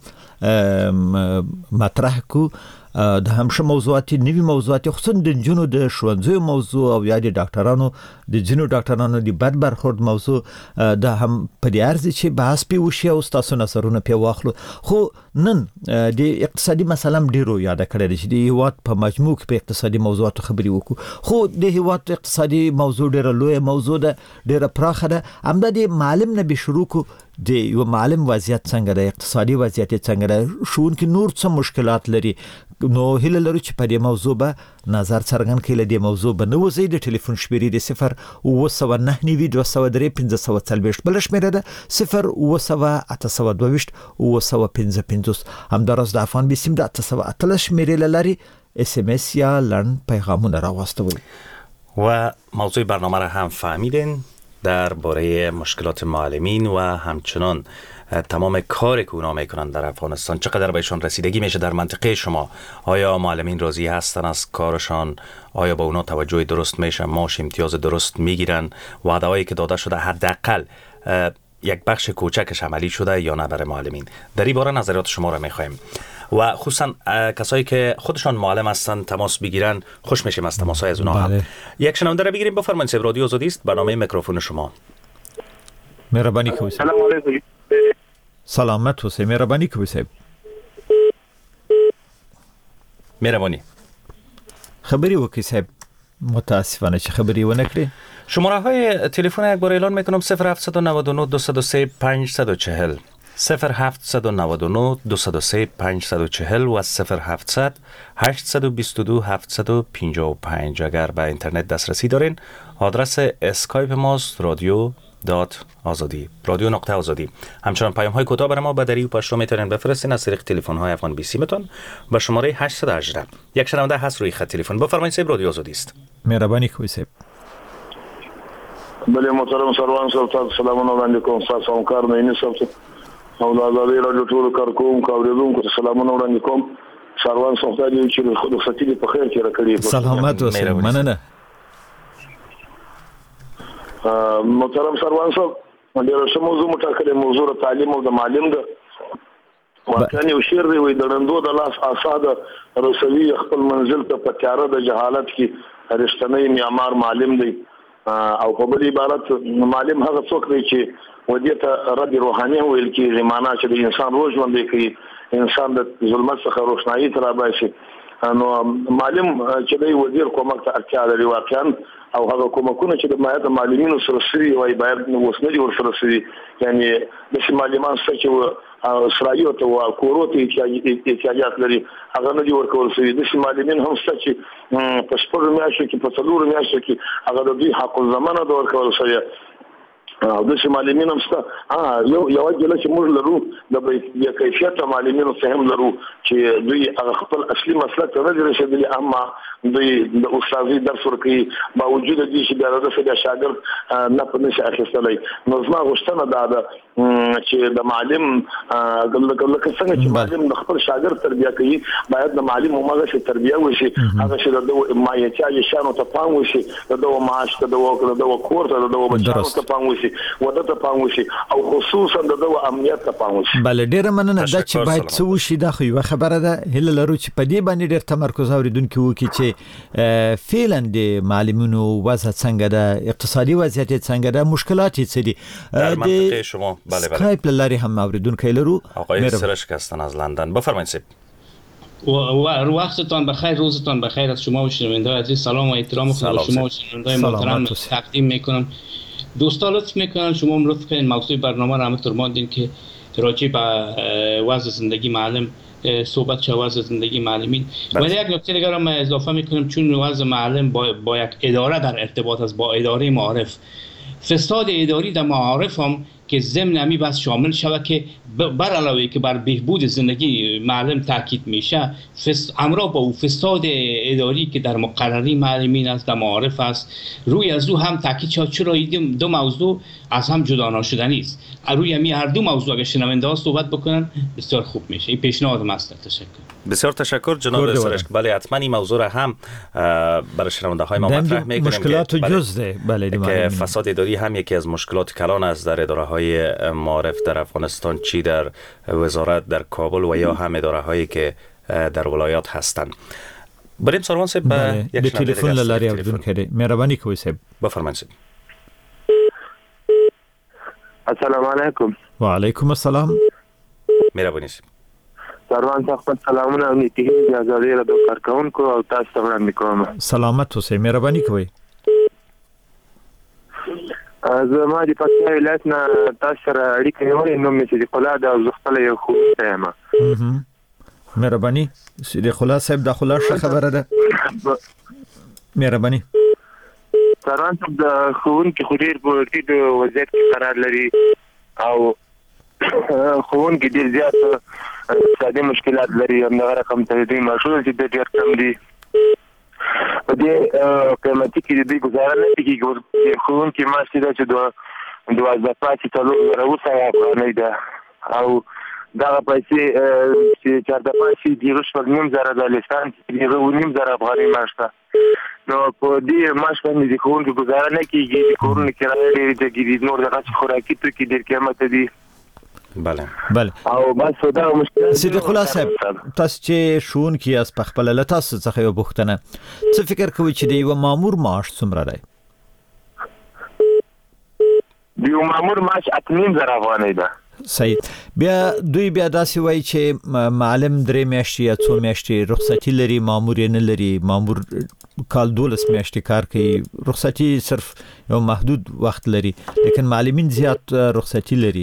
مطرح کو. د همشه موضوعات، نوی موضوعات، خصوصا د جنونو د ښوونځیو موضوع او یا د ډاکټرانو د جنو ډاکټرانو د بد برخورد موضوع دا هم په دې ارزي چې بحث پی وشي او تاسو نظرونه پی واخلو. خو نن د اقتصادي مسله ډیرو یاد کړی چې د هیواد په مجموع کې په اقتصادي موضوعاتو خبرې وکړو. خو د هیواد اقتصادي موضوع ډیره لوی موضوع ده، ډیره پراخه ده. همدا د معلم نه به شروع کو. د یو معلم وضعیت څنګه ده، اقتصادي وضعیت څنګه ده، ښوونکي نور څه مشکلات لري. نو هیله لرو چې په دې موضوع به نظر څرګند کړي. د موضوع به نو زید ټلیفون شمیرې د 0 بل شمیره ده 0 هم دراز د افغان بیسیم د 8 شمیرې لري SMS یا لړن پیغامونه راوستوي. و موضوع برنامه را هم فهمیدین درباره مشکلات معلمین و همچنان تمام کاری که اونا میکنن در افغانستان چقدر بهشون رسیدگی میشه در منطقه شما. آیا معلمین راضی هستن از کارشان؟ آیا با اونا توجه درست میشه؟ معاش امتیاز درست میگیرن؟ وعده‌هایی که داده شده حداقل یک بخش کوچکش عملی شده یا نه برای معلمین؟ در این باره نظرات شما را میخوایم و خصوصا کسایی که خودشان معلم هستن تماس بگیرن. خوش میشیم از تماس‌های از اونا. هم یک شنونده را بگیریم. بفرمایید. رادیو آزادی است، برنامه میکروفون شما. مهربانی کوی. سلام علیکم. سلامت اوسئ. مهربانی کوی صاحب. مهربانی. خبری وکړئ صاحب. متاسفانه چې خبری ونه کړی. شماره های تلفن یک بار اعلان میکنم 0799 203 540 0799 203 540 و 0700 822 755. اگر به اینترنت دسترسی دارین آدرس اسکایپ ماست رادیو.آزادی، رادیو.آزادی. همچنان پیام های کوتاه برای ما به دری و پشت رو میتونین بفرستین از طریق تلفن های افغان بیسی متون به شماره 818. یک شنونده هست روی خط تلفن. بفرمایید صاحب، رادیو آزادی است. مهربانی کوی صاحب. بله محترم سروان صاحب، تاسو سلامونه وړاندې کوم. تاسو همکار مې صاحب او د آزادۍ راډیو ټول کارکوونکو اوریدونکو ته سلامونه وړاندې کوم. سروان صاحب ته چې رخصتي په خیر کې راکړي. سلامت اوسئ. مننه. محترم سروان صاحب، ډېر ښه موضوع مټاکلې، موضوع تعلیم او د معلم ده. واقعا یو شعر دی وایي د ړندو د لاس آساد رسوي خپل منزل ته په تیاره د جهالت کې رښتینی معمار معلم دی. او په بل عبارت معلم هغه څوک دی چې ودې ته رد روحاني ویل کېږي، معنا چې د انسان روح ژوندی کوي، انسان د ظلمت څخه روښنايي ته راباسي. نو معلم چې دی وزیر کومک ته اړتیا لري واقعا، او هغه کومکونه چې د مایه د معلمینو سره سوي وای باید اوس نه دي ورسره سوي. یعنی د معلمان سره چې اسرائیل ته او کوروت احتیاجات لري هغه نه دي ورکول سوي. د معلمین هم څه چې په شپږ میاشتو کې په څلور میاشتو کې هغه د دوی حق الزمانه د ورکول سوي. او د معلمین هم ستا یو جله چې موږ لرو د کیفیت معلمینو فهم لرو چې دوی هغه خپل اصلي مسلک ته نه رسیدلي اما دوی د استادي درس ورکوي باوجود دې چې د شاګرد نه په نشه اخیستلای نو زما غوښتنه ده چې د معلم لکه څنګه چې معلم د خپل شاګرد تربیه کوي باید د معلم همغه شي تربیه وشي هغه شي د مایچا شانو ته پام وشي د معاش ته د کور ته د بچو ته پام وشي وده ته پام وشي او خصوصا د امنیت ته پام وشي بل ډیره مننه دا چې باید څه وشي دا خو یو خبره ده هله لرو چې په دې باندې ډیر تمرکز اوریدونکو وکړي چې فعلا د معلمینو وضع څنګه ده اقتصادي وضعیت څنګه ده مشکلات څه دي در منطقه شما بله اسکایپ لاری هم اوریدونکو لرو آقای سرشک هستن از لندن بفرمایید و وقتتان بخیر روزتان بخیر از شما و شنونده‌های عزیز سلام و احترام خدمت شما و شنونده‌های محترم تقدیم میکنم دوستان لطف میکنن شما هم لطف کنین موضوع برنامه را همینطور ماندین که راجع به وضع زندگی معلم صحبت شد وضع زندگی معلمین ولی یک نکته دیگر هم اضافه میکنم چون وضع معلم با یک اداره در ارتباط است با اداره معارف فساد اداری در معارف هم که ضمن همی بس شامل شود که بر علاوه که بر بهبود زندگی معلم تاکید میشه همراه با او فساد اداری که در مقرری معلمین است در معارف است روی از او هم تاکید شد چرا این دو موضوع از هم جدا ناشدنی است روی همی هر دو موضوع اگه شنونده ها صحبت بکنن بسیار خوب میشه این پیشنهاد است تشکر بسیار تشکر جناب سرشک بله حتما این موضوع را هم برای شنونده های ما مطرح میکنیم مشکلات جزء بله که فساد اداری هم یکی از مشکلات کلان است در اداره های معارف در افغانستان چی در وزارت در کابل و یا هم اداره هایی که در ولایات هستند بریم سروان صاحب یک تلفن لاری اوریدون کړي مهرباني کوئ صاحب بفرمایئ السلام علیکم و علیکم السلام مهرباني سروان صاحب خپل سلامونه او نیټه ازادي را د کارکونکو او تاسو ته وړاندې کوم سلامت اوسئ مهرباني کوئ زما د پکتیا ولایت نه تاسو سره اړیکه نیولې نو مې چې خلا د زغتل یو خو یم مهرباني سید خلا صاحب د خلا خبره ده مهرباني سروان صاحب د خون کې خوري په دې وضعیت کې قرار لري او خون کې ډیر زیات اقتصادي مشکلات لري هم د رقم تهدید مشهور چې ډیر کم دي په دې قیمتي کې د گزاره نه کیږي خون کې ماشي دا چې د وظیفه ته وروسته افغانۍ ده او دا پیسې چې چارته پیسې د رشوت نیم زره د لسان د نیم زره افغانۍ ماشته نو په دې ماش باندې د خون کې گزاره نه کیږي د کورونو کرایه ډېرې دي نور دغه خوراکي توکي ډېر قیمت دي بله او بس دا مشکل سید خلا صاحب تاسو چې شون کې اس په خپل له تاسو څخه یو بوختنه څه فکر کوئ چې د یو مامور معاش څومره دی د یو مامور معاش 8000 افغانۍ ده صحیح بیا داسې وایي چې معلم 3 میاشتې یا 2 میاشتې رخصتي لري مامور نه لري مامور کال 12 میاشتې کار کوي رخصتي صرف یو محدود وخت لري لیکن معلمین زیات رخصتي لري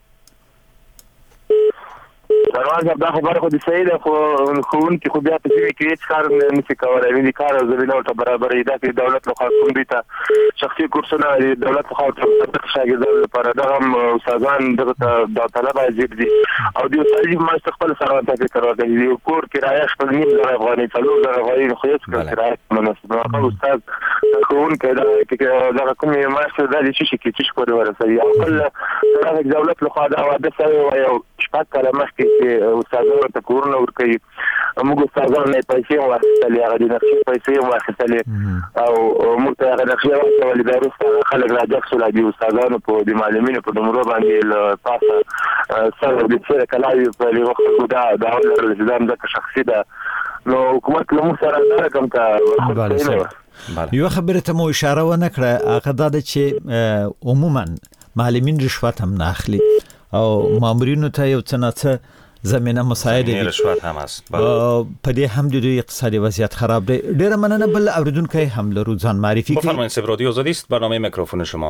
سروان دا خبره خو دې صحیح ده خو ښوونکي خو بیا په دې کې هیڅ کار نه شي کولی نو د کار او زمینه ورته برابروي دا چې دولت لخوا کوم دوی ته شخصي کورسونه دولت لخوا ورته شاګردانو لپاره دغه هم استادان دغه ته داوطلبه عجیب دي او د استادي معاش خپل سروان ته فکر وکړي د کور کرایه خپل 9000 افغانۍ 4000 افغانۍ خو هیڅ کرایه مناسب نه او استاد ښوونکی دغه کومې معاش دا د شي کې چې پورې ورسوي او کله دولت لخوا دا واده شوی او شپږ کاله مخکې استادانو ته کورونه ورکوي موږ استادانو نه پیسې واخیستلې هغه د نقشې پیسې واخیستلې او موږ ته هغه نقشې واخیستلې بیا وروسته خلک راجګ شول د استادانو په د معلمینو په نمرو باندې له پاسه سره د څه کلاوي په یو خلکو دا ولرل چې دا مځکه شخصي ده نو حکومت له موږ سره دا رقم ته یو خبره ته مو اشاره ونه کړه هغه دا چې عموما معلمین رشوت هم نه اخلي او مامورینو ته یو څه نه څه زمينه مساعده دي رشوت هم است په دې هم د اقتصادي وضعیت خراب دی ډیره مننه بل اوریدونکو هم له روزان معرفي کوي بفرمایید سب رادیو آزادی است برنامه میکروفون شما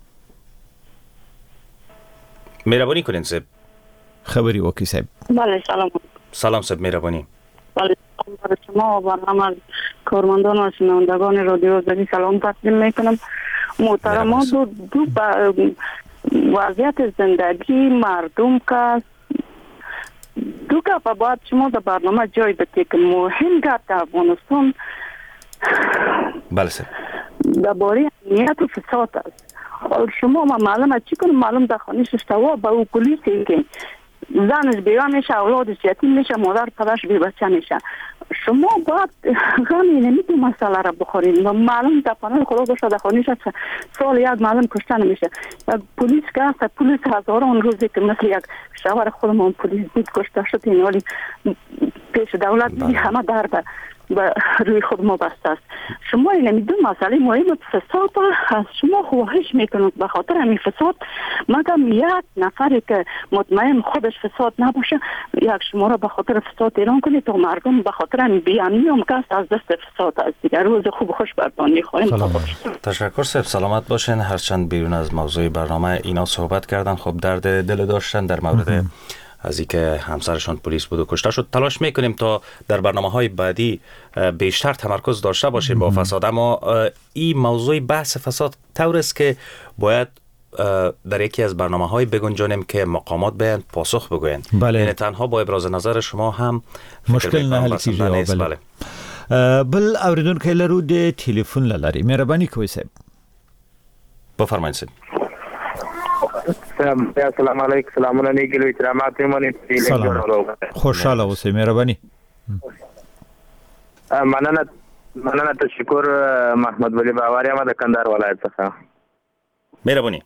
مهربانی کنین سب خبری وکی سب بله سلام سب مهربانی بله شما و برنامه کارمندان و شنوندگان رادیو آزادی سلام تقدیم میکنم محترمان دو وضعیت زندگی مردم که دو که باید شما در برنامه جای بدید که مهم گرد در افغانستان بله سر درباره امنیت و فساد است. شما معلومه چی کنم معلوم در خانه ششتوا با او پلیسی که زنش بیوه میشه، اولادش یتیم میشه، مادر پدرش بی بچه میشه. شما باید غمی نمیدون مسئله را بخورید و معلوم در پناه خدا باشه در خانه شد سال یک معلوم کشته نمیشه. پلیس که هست پلیس هزاران روزی که مثل یک شوهر خودمون پلیس بود کشته شد این ولی پیش دولت همه درد به روی خود ما بسته است. شما نمیدون مسئله مهم فساد از شما خواهش میکنید به خاطر همین فساد مگم یک نفری که مطمئن خودش فساد نباشه یک شما را به خاطر فساد ایران کنید تا مردم به خاطر همین بی‌امنی هم که از دست فساد از دیگر روز خوب خوش برتان میخواهیم. تشکر صاحب، سلامت باشین. هرچند بیرون از موضوع برنامه اینا صحبت کردن، خب درد دل داشتن در مورد از اینکه همسرشون پلیس بود و کشته شد. تلاش میکنیم تا در برنامه‌های بعدی بیشتر تمرکز داشته باشیم با فساد، اما این موضوع بحث فساد طور است که باید در یکی از برنامه‌های بگنجانیم که مقامات بیان پاسخ بگوین. بله. یعنی تنها با ابراز نظر شما هم مشکل نه حل کیږي. بله. بل اوریدونکو لرو د ټلیفون لاري مهرباني کوئ صاحب. بفرمایئ صاحب. السلام علیکم. سلامونه نیکی لوی احترامات منی. سلام. خوشحاله اوسئ مهرباني. مننه تشکر. محمد ولی باوری ما د کندهار ولایت څخه. مهرباني.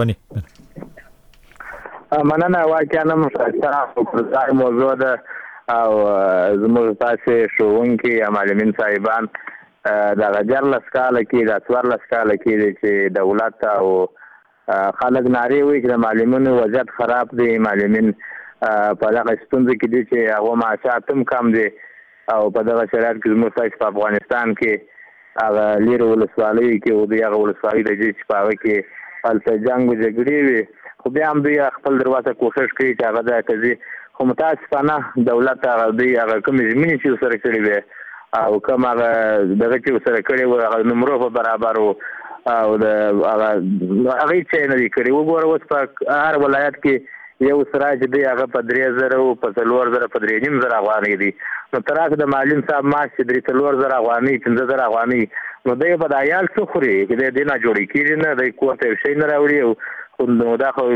مننه واقعا مشاهده موضوع ده او زموږ تاسو شوونکي یا معلمین صاحبان دا غجر لسکاله کې د اتوار لسکاله کې چې دولت او خلک ناری وي چې د معلمینو وضعیت خراب دی، معلمین په دغه ستونزه کې دي چې هغه معاشات هم کم دي او په دغه شرایط کې زموږ تاسو په افغانستان کې هغه لیر ولسوالۍ کې او دغه ولسوالۍ د چې په هغه کې هلته جنگ او جګړې وي، خو بیا هم دوی خپل دروازه کوشش کوي چې هغه د کوي، خو متاسفانه دولت هغه دوی هغه کوم ژمنې چې سره کړی وي او کوم هغه دغه چې سره کړی وي هغه نمبر په برابر او د هغه چې نه کړی وګوره اوس په هر ولایت کې یو سراج دی هغه په 3000 او په 4000 په 3000 افغانۍ دي، نو تراته د معلم صاحب معاش 3000 افغانۍ 15000 افغانۍ، نو دوی په عیال څو خوري چې د دینه جوړی کیږي نه د کوته شي نه راوړي او نو دا خو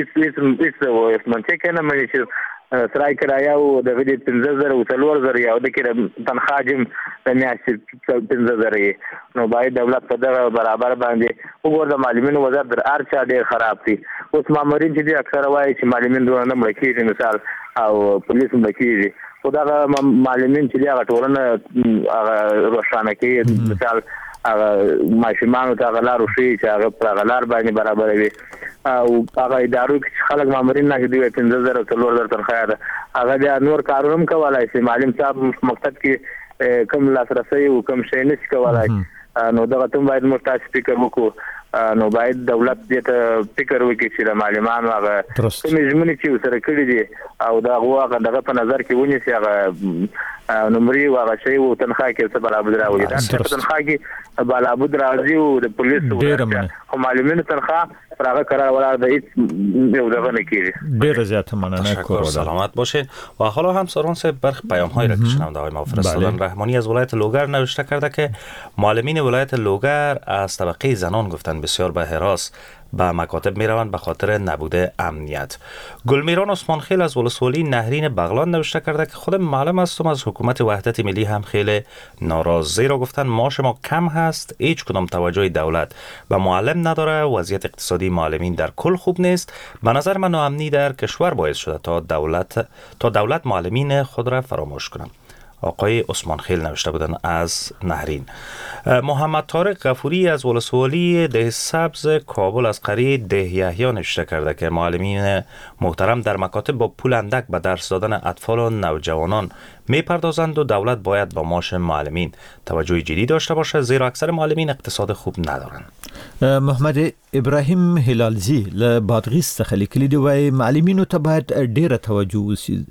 هیڅ منطق نه مې چې سرای کرایه او د غدي 15000 او 4000 یا د کې تنخواه جم د میاشتې 15000 نو باید دولت په دغه برابر باندې وګور د معلمینو وضعیت در ارچا ډیر خراب دي. اوس مامورین چې اکثره وایي چې معلمین دونه نه مړ کیږي مثال او پولیس مړ کیږي، خو دا معلمین چې هغه ټولنه هغه روښانه کوي، مثال هغه ماشومان ته غلار وشي چې هغه پر غلار باندې برابر وي او هغه ادارو کې خلک مامورین نه دي 15000 او 4000 تنخواه ده، هغه د نور کارونه هم کولای شي. معلم صاحب مقصد کې کوم لاسرسي او کوم شي نشي کولای، نو دغه ته باید مستاس فکر وکړو، نو باید دولت دې ته فکر وکړي چې د معلمانو هغه کوم ژمنې چې سره کړی دي او دا هغه دغه په نظر کې ونیسي، هغه نمبرې او هغه شی او تنخواه کې څه برابر راوړي. دا تنخواه کې برابر راځي او د پولیسو او معلمینو تنخواه پر هغه قرار ولاړ د هیڅ یو دغه نه کیږي. ډیر زیات مننه کوم. سلامت باشین. و حالا هم سران صاحب برخ پیام‌هایی را که شنونده های ما فرستادن. رحمانی از ولایت لوگر نوشته کرده که معلمین ولایت لوگر از طبقه زنان گفتن بسیار به هراس به مکاتب می روند به خاطر نبوده امنیت. گلمیران عثمانخیل از ولسوالی نهرین بغلان نوشته کرده که خودم معلم هستم، از حکومت وحدت ملی هم خیلی ناراض، زیرا گفتن معاش ما کم هست، هیچ کدام توجه دولت به معلم نداره، وضعیت اقتصادی معلمین در کل خوب نیست. به نظر من ناامنی در کشور باعث شده تا دولت معلمین خود را فراموش کنند. آقای عثمان خیل نوشته بودن از نهرین. محمد طارق غفوری از ولسوالی ده سبز کابل از قریه ده یحیی نوشته کرده که معلمین محترم در مکاتب با پول اندک به درس دادن اطفال و نوجوانان میپردازند و دولت باید با معاش معلمین توجه جدی داشته باشه، زیرا اکثر معلمین اقتصاد خوب ندارند. محمد ابراهیم هلالزی له بادغیس څخه لیکلي دی وای معلمینو ته باید ډیره توجه وشي.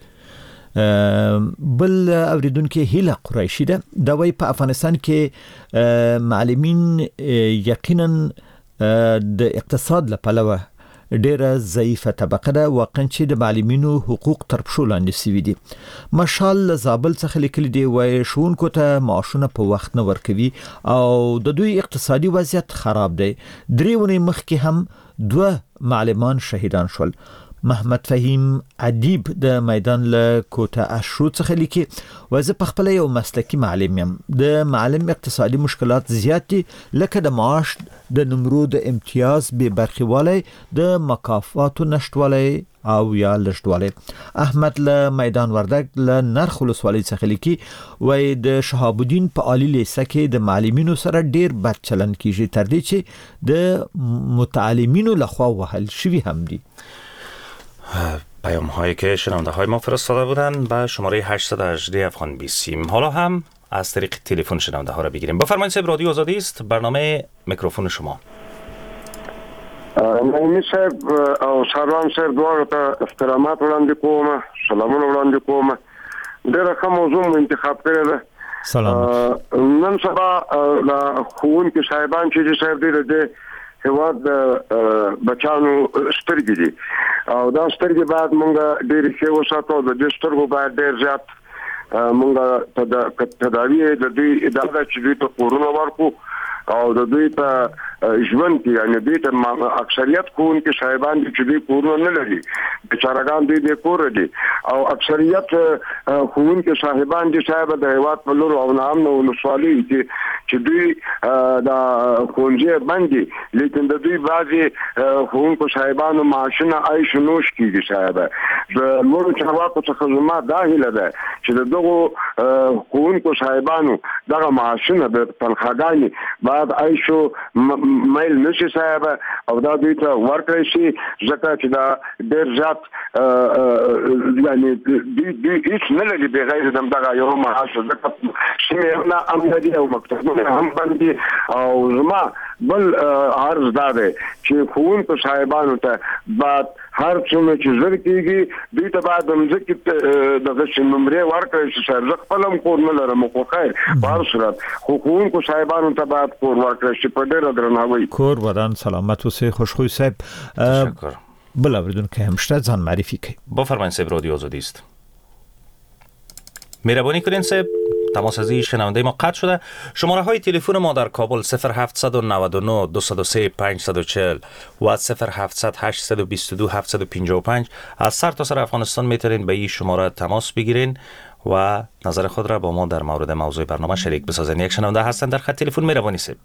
بل اوریدونکو هیله قریشی ده دا وای په افغانستان کې معلمین یقینا د اقتصاد لپاره ډیره ضعیفه طبقه ده، واقعا چې د معلمینو حقوق تر پښو لاندې سوي دي. مشال زابل څخه لیکلي دی وایي ښوونکو ته معاشونه په وخت نه ورکوي او د دوی اقتصادي وضعیت خراب دی. 3 ونې مخکې هم 2 معلمان شهیدان شول. محمد فهیم ادیب د میدان له کوټه اشرو څخه لیکي وزه په خپل یو مسلکی معلم یم. د معلم اقتصادي مشکلات زیات دي، لکه د معاش د نمرو د امتیاز به برخواله، د مکافاتو نشټواله او یا لشټواله. احمد له میدان وردګ له نرخ ولسوالۍ څخه لیکي وای د شهاب الدین په عالی لیسه کې د معلمینو سره ډیر بد چلند کیږي، تر دې چې د متعلمینو لخوا وهل شوی هم دي. پیام هایی که شنونده های ما فرستاده بودن به شماره 818 افغان 20. حالا هم از طریق تلفن شنونده ها را بگیریم. بفرمایید صاحب، رادیو آزادی است، برنامه میکروفون شما. نایمی صاحب او سروان صاحب دوار تا احترامات وړاندې کوم، سلامونه وړاندې کوم. ډېره ښه موضوع مو انتخاب کړې ده. سلام. نن سبا د ښوونکي صاحبان چې صاحب دې د هیواد بچانو سترګې دي او دا سترګې باید مونږ ډېر ښه وساتو. د دې سترګو باید ډېر زیات مونږ تداوی د دې اداره چې دوی ته کورونه ورکو او د دوی په ژوند کې یعنی دوی ته اکثریت کوونکي صاحبان چې دوی کورونه نه لري، بیچارهګان دوی د کور دي او اکثریت کوونکي صاحبان چې صاحب د هیواد په لور او نام نو ولسوالۍ چې دوی د کونجه باندې لیکن د دوی بعضي کوونکو صاحبانو معاشونه عايش نوش کیږي. صاحب د نورو چارواکو څخه زما دا هیله ده چې دغه کوونکو صاحبانو دغه معاشونه د تنخواګانی بعد عايشو مایل نشي صاحب او دا دوی ته ورکړی شي، ځکه چې دا ډېر زیات یعنی دوی هیڅ نه لري بغیر د دغه یو معاش، ځکه چې نه امنیتي او مکتبونه هم باندې او زما بل عرض دا ده چې ښوونکو صاحبانو ته بعد هر څومره چې زر کېږي دوی ته بعد مځکې دغه نمرې ورکړی شي. زه خپل هم کور نه لرم خو خیر په هر صورت خو ښوونکو صاحبانو ته باید کور ورکړی شي په ډېره درناوي. کور ودان سلامت اوسئ. خوشخوی صاحب. تشکر. بل اوریدونکو هم شته، ځان معرفي کړئ. بفرمایید صاحب، رادیو آزادی است. مهربانی کنین صاحب، تماسازی شنونده ما قطع شده. شماره های تلفن ما در کابل 0799 203 540 و 0700 822 755. از سرتاسر افغانستان میتونین به این شماره تماس بگیرین و نظر خود را با ما در مورد موضوع برنامه شریک بسازین. یک شنونده هستن در خط تلفن. مهربانی صاحب.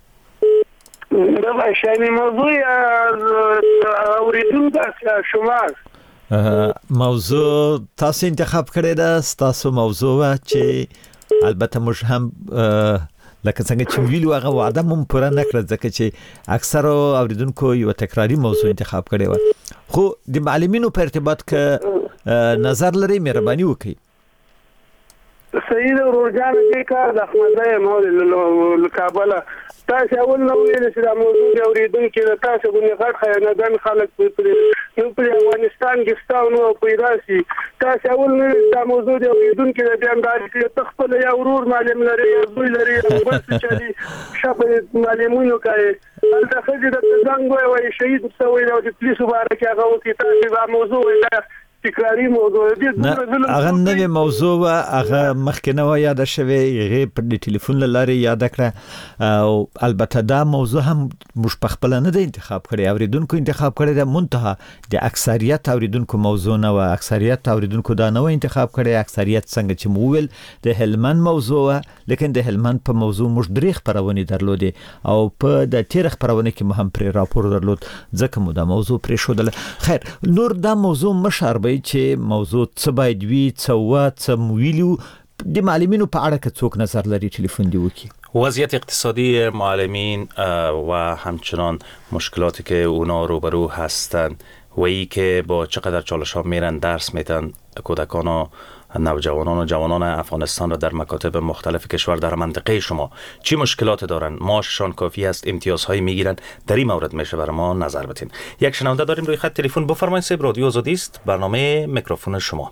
شاید موضوع اوریدونکو شماست. موضوع تاسو انتخاب کړی ده، تاسو موضوع چې البته موږ هم لکه څنګه چې ویلو هغه وعده مون پوره نکړه، ځکه چې اکثر اوریدونکو یو تکراری موضوع انتخاب کړی و. خو د معلمینو په ارتباط کې نظر لري، مهرباني وکړئ. سید ورجان دې کار د احمدای مول کابل تاسو اول نو ویل چې دا موضوع دی اوریدونکو د تاسو غوښنه غټ خیانتګان خلک په افغانستان کې ستاونو پیداسي. تاسو اول نو دا موضوع دی اوریدونکو د بیانداري کې تخپل یا ورور معلم لري یا دوی لري بس چې شپه معلمونو کوي دا خځه د څنګه وایي شهید سوي او د پولیسو باره کې هغه وکي تاسو دا موضوع دی تکراری موضوع دی. هغه نوې موضوع هغه مخکې نه یاد شوی، هغه په ټلیفون لاره یاد کړه او البته دا موضوع هم مش په خپل نه د انتخاب کړي، اوریدونکو انتخاب کړي د منتها د اکثریت اوریدونکو موضوع نه و. اکثریت اوریدونکو دا نه انتخاب کړي. اکثریت څنګه چې موول د هلمند موضوع، لیکن د هلمند په موضوع مش درې خبرونه درلودې او په د تیر خبرونه کې مهم پر راپور درلود، ځکه مو دا موضوع پرې شودل. خیر نور دا موضوع مشاربه چې موضوع څه باید وي، څه مویلو د معلمینو په اړه که څوک نظر لري تلیفون دی وکړي. وضعیت اقتصادی معلمین و همچنان مشکلاتی که اونا روبرو هستند و ای که با چقدر چالش ها میرن درس میتن کودکان و نوجوانان و جوانان افغانستان را در مکاتب مختلف کشور در منطقه شما چی مشکلات دارن؟ معاششان کافی است؟ امتیازهایی میگیرن؟ در این مورد میشه برای ما نظر بدین. یک شنونده داریم روی خط تلفن. بفرمایید صاحب، رادیو آزادی است، برنامه میکروفون شما.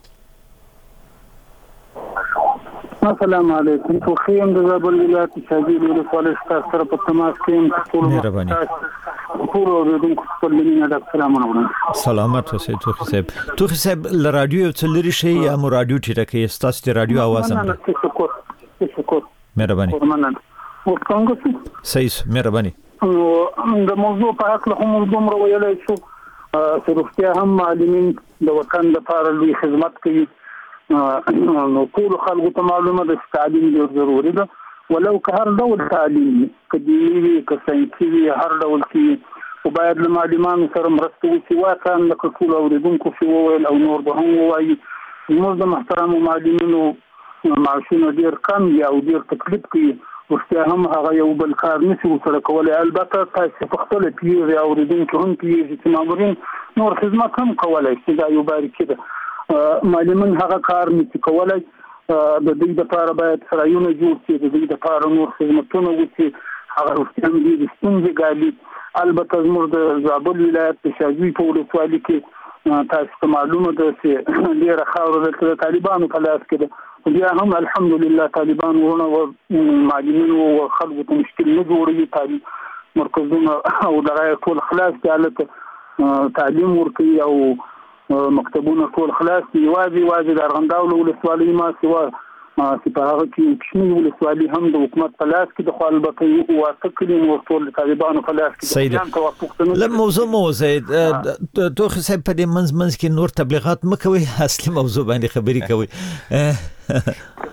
السلام علیکم. خو خیم د زابل ولایت شاجوی ولسوالۍ سره په تماس کې ټول ټول اوریدونکو خپل مینه د سلامونه وړاندې. سلامت اوسئ توخی صاحب له رادیو یو څه لرې شئ یا مو رادیو ټیټه کړئ؟ ستاسو د رادیو اواز هم ده. شکر مهرباني. اوس څنګه شو؟ صحیح مهرباني. د موضوع په اړه هم دومره ویلای شو چې روغتیا هم معلمین د وطن لپاره لوی خدمت کوي. نو ټول خلکو ته معلومه ده چې تعلیم ډېر ضروري ده، ولو که هر ډول تعلیم که دیني وي که ساینسي وي هر ډول کې، خو باید له معلمانو سره مرسته وشي. واقعا لکه ټول اورېدونکو چې وویل او نور به هم ووایي، زموږ د محترمو معلمینو معاشونه ډېر کم دي او ډېر تکلیف کوي. روغتیا هم هغه یو بل کار نشي ورسره کولی. البته تاسو په خپل پیږي اورېدونکو هم پیږي چې مامورین نور خدمت هم کولی شي، دا یو باریکي ده. معلمین هغه کار نشي کولی. د دې لپاره باید سرایونه جوړ شي، د دې لپاره نور خدمتونه وشي. هغه روغتیا دې ستونزې ګالي. البته زموږ د زابل ولایت د شاجوی په ولسوالۍ کې تاسو ته معلومه ده چې ډېره خاوره د طالبانو په لاس کې ده. بیا هم الحمدلله طالبان ورونه او معلمین او خلکو ته مشکل نه جوړوي. تعلیم مرکزونه او دغه ټول خلاص دي، البته تعلیم ورکوي او مکتبونه ټول خلاص دي. یوازې د ارغنداو ولسوالۍ ما سوا چې په هغه کې کوچنۍ ولسوالۍ هم د حکومت په لاس کې د خو البته واته کلي نور ټول د طالبانو په لاس کې دي. له موضوع مو زید توخی صاحب په دې منځ کې نور تبلیغات مکوي، اصلي موضوع باندې خبري کوي.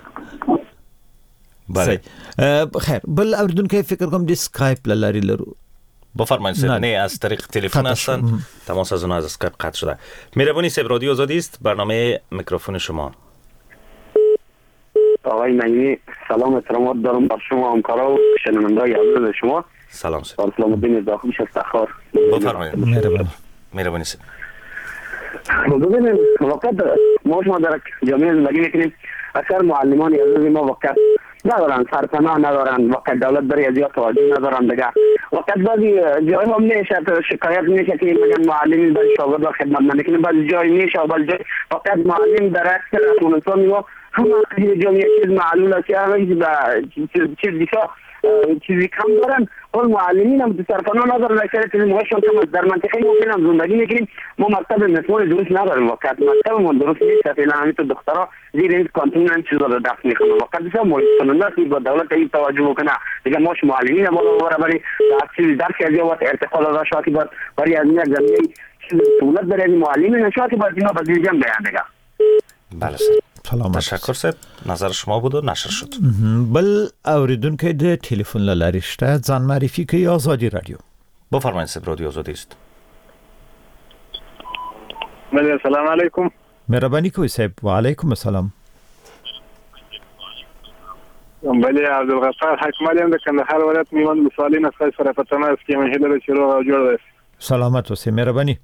بله خیر، بل اوریدونکو فکر کوم د اسکایپ لاری لرو. بفرمایید سر. نه از طریق تلفن هستن. تماس از اونها از اسکایپ قطع شده. مهربانی سر، رادیو آزادی است، برنامه میکروفون شما. آقای نعیمی سلام احترامات دارم بر شما همکارا و شنونده‌های عزیز شما. سلام سر. سلام الدین داخلی شستخار. بفرمایید. مهربانی سر. ببینید وقت ما شما در جامعه زندگی میکنیم، اکثر معلمان عزیز ما وقت ندارن، سرپناه ندارن، وقت دولت برای زیاد توجه ندارن دیگه. وقت بعضی جای هم میشه شکایت میشه که میگن معلمی برای شاگرد خدمت نمیکنه، بعضی جای میشه و بعضی جای وقت معلم در اکثر افغانستان ما همه جامعه چیز معلومه که هر چیزی کم دارن. اون معلمین هم سرپناه ندارن، اکثر چیزی موشون کم در منطقه ممکن هم زندگی میکنیم. ما مکتب نسوان درست نداریم، وقت مکتب ما درست نیست. فعلا همین تو دخترها زیر این کانتین هم چیزا رو دفت میکنن. وقت دیگه ما کننده سی با دولت این توجه بکنه دیگه ماش معلمین هم برای چیزی درک از وقت ارتقال رشاتی بر برای از یک زمینه چیز دولت برای معلمین نشاتی بر اینا بدیل جمع بیان دیگه. بله سر. تشکر سر. نظر شما بود و نشر شد. بل اوریدونکو د تلیفون لاری شته، ځان معرفي کوي. آزادی رادیو. بفرمایید سر، رادیو آزادی است. بله سلام علیکم. مهربانی کوي صاحب. و علیکم السلام. بله عبدالغفار حکمالی هم د کندهار ولایت میوند ولسوالۍ نه ستاسو سره په تماس کې یم. هیله ده چې روغ او جوړ اوسئ. سلامت اوسئ. مهرباني.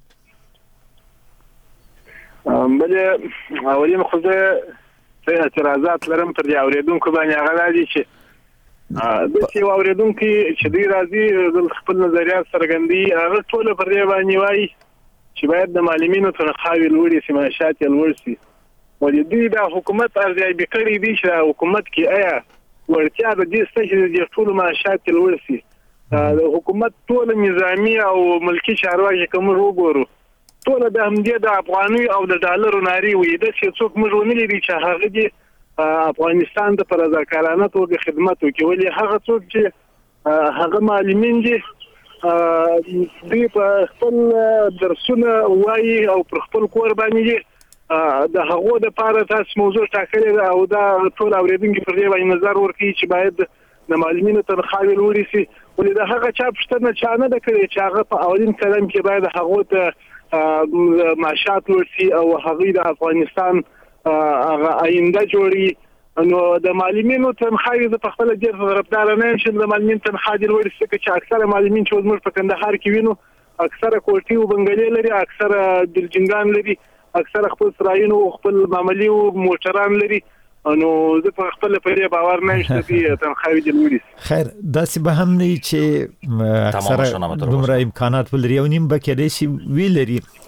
بله اولین خو زه اعتراضات لرم پر دې اوریدونکو باندې. هغه دا دي چې داسې یو اوریدونکي چې دوی راځي خپل نظریات څرګندوي، هغه ټوله پر دې باندې وایي چې باید د معلمینو تنخواوې لوړې سي، معاشات یې لوړ سي. ولې دوی دا حکومت ارزیابي کړی دي چې حکومت کې آیا ورتیا د دې شته چې د ټولو معاشات یې لوړ سي. د حکومت ټول نظامی او ملکی چارواکي کوم وګورو ټول د همدې د افغاني او د ډالرو ناری وي. د چې څوک موږ ونه لري چې هغه د افغانستان د پرځکارانه توګه خدمت وکړي. ولې هغه څوک چې هغه معلمین دي دوی په خپل درسونه وایي او پر خپل کور باندې د هغو د پاره تاسو موضوع ټاکلې ده او دا ټول اوریدونکو پر دې باندې نظر ورکړي چې باید د معلمینو تنخواوې لوړې سي. ولې د هغه چا پوښتنه چا نه ده کړې چې هغه په اولین قدم کې باید هغو ته معاشات لوړ سي او هغوی د افغانستان هغه آینده جوړي. نو د معلمینو تنخواهی د خپل ډیر طرفدار نه یم چې د معلمین تنخواه دی لوړ سي، چې اکثره معلمین چې موږ په کندهار کې وینو اکثره کوټي او بنگلې لري، اکثره دلجنګان لري، اکثره خپل سرایونو خپل معاملې او موټران لري. نو زه په خپل پرې باور نه شته چې تنخواهی دی لوړ سي. خیر داسې به هم نه چې اکثره دومره امکانات ولري او نیم به کېدای شي ویلري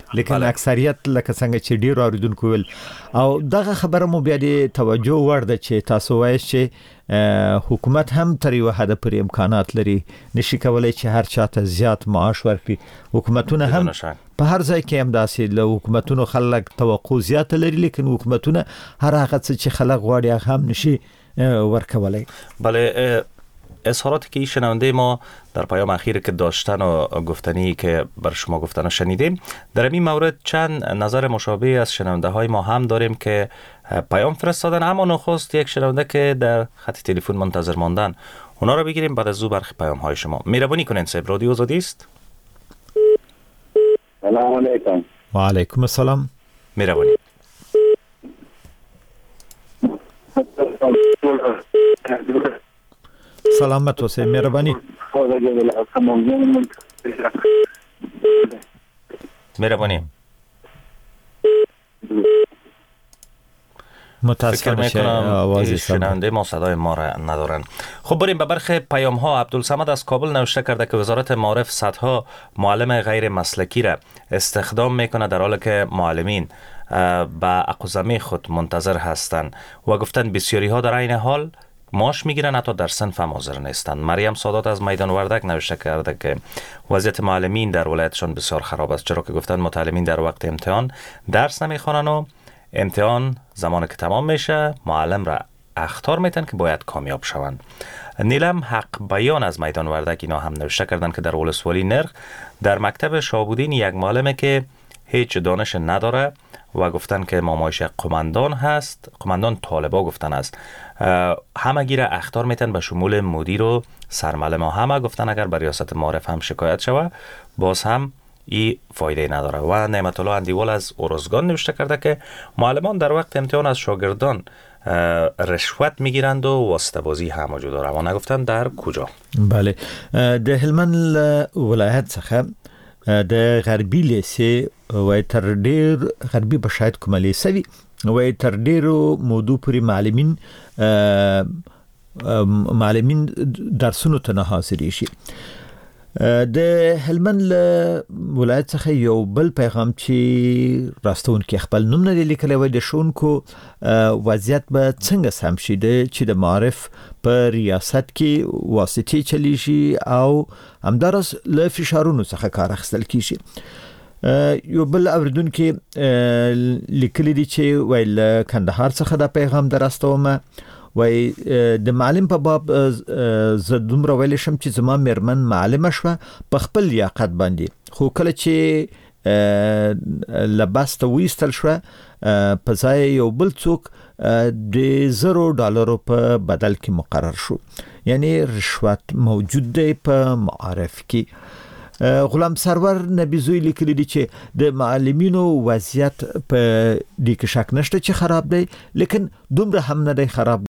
لیکن اکثریت لکه څنګه چې ډیر اوریدونکو ول او دغه خبره مو بیا د توجه ورده چې تاسو وایي چې حکومت هم تر یو حد پورې امکانات لري نشي کولای چې هر چاته زیات معاش ورکړي حکومتونه هم په هر ځای کې هم داسې له حکومتونو خلک توقع زیات لري لیکن حکومتونه هر هغه چې خلک غواړي هم نشي ورکولای. بله اظهاراتی که شنونده ما در پیام اخیر که داشتن و گفتنی که بر شما گفتن شنیدیم در این مورد چند نظر مشابه از شنونده های ما هم داریم که پیام فرستادن، اما نخست یک شنونده که در خط تلفن منتظر ماندن اونا رو بگیریم بعد از او برخی پیام های شما. مهربانی کنین صاحب، رادیو آزادی است. سلام علیکم. و علیکم السلام. مهربانی. سلامت اوسئ، مهرباني. مهربانی. متاسفانه آواز شنونده ما صدای ما را ندارن. خب بریم به برخی پیام ها. عبدالصمد از کابل نوشته کرده که وزارت معارف صدها معلم غیر مسلکی را استخدام میکنه در حالی که معلمین به اقوزمه خود منتظر هستند و گفتن بسیاری ها در عین حال معاش میگیرن حتی در صنف هم حاضر نیستند. مریم سادات از میدان وردک نوشته کرده که وضعیت معلمین در ولایتشان بسیار خراب است، چرا که گفتن متعلمین در وقت امتحان درس نمیخوانن و امتحان زمانی که تمام میشه معلم را اخطار میتن که باید کامیاب شوند. نیلم حق بیان از میدان وردک اینا هم نوشته کردن که در ولسوالی نرخ در مکتب شاهبودین یک معلمه که هیچ دانش نداره و گفتن که مامایش قماندان هست، قماندان طالبا گفتن است، همه گیره اخطار میتن به شمول مدیر و سرمعلم ها. همه گفتن اگر به ریاست معارف هم شکایت شوه باز هم ای فایده نداره. و نعمت الله اندیوال از اورزگان نوشته کرده که معلمان در وقت امتحان از شاگردان رشوت میگیرند و واسطه بازی هم موجود داره و نگفتن در کجا. بله، د هلمند ولایت څخه د غربي لیسې وای تر ډیر غربي بشاید کومه لیسه وي وای تر ډیرو موضوع پوری معلمین درسونو ته نه حاضر شي. د هلمند ولایت څخه یو بل پیغام چې راستون کې خپل نوم نه لیکلی وای د شونکو وضعیت به څنګه سم شي چې د معارف په ریاست کې واسطې چلی شي او همدارس له فشارونو څخه کار اخیستل کیږي. یو بل اوریدونکو لیکلی دی چې ویل کندهار څخه د پیغام دراستومه وای د معلم په باب زه دومره ویل شم چې زما میرمن معلمه شوه په خپل لیاقت باندې، خو کله چې لباس ته ویستل شوه په ځای یو بل څوک د $0 په بدل کې مقرر شو. یعنی رشوت موجود دی په معارف کې. غلام سرور نبیزوی لیکلی دی چې د معلمینو وضعیت په دې کې شک نشته چې خراب دی، لیکن دومره هم نه دی خراب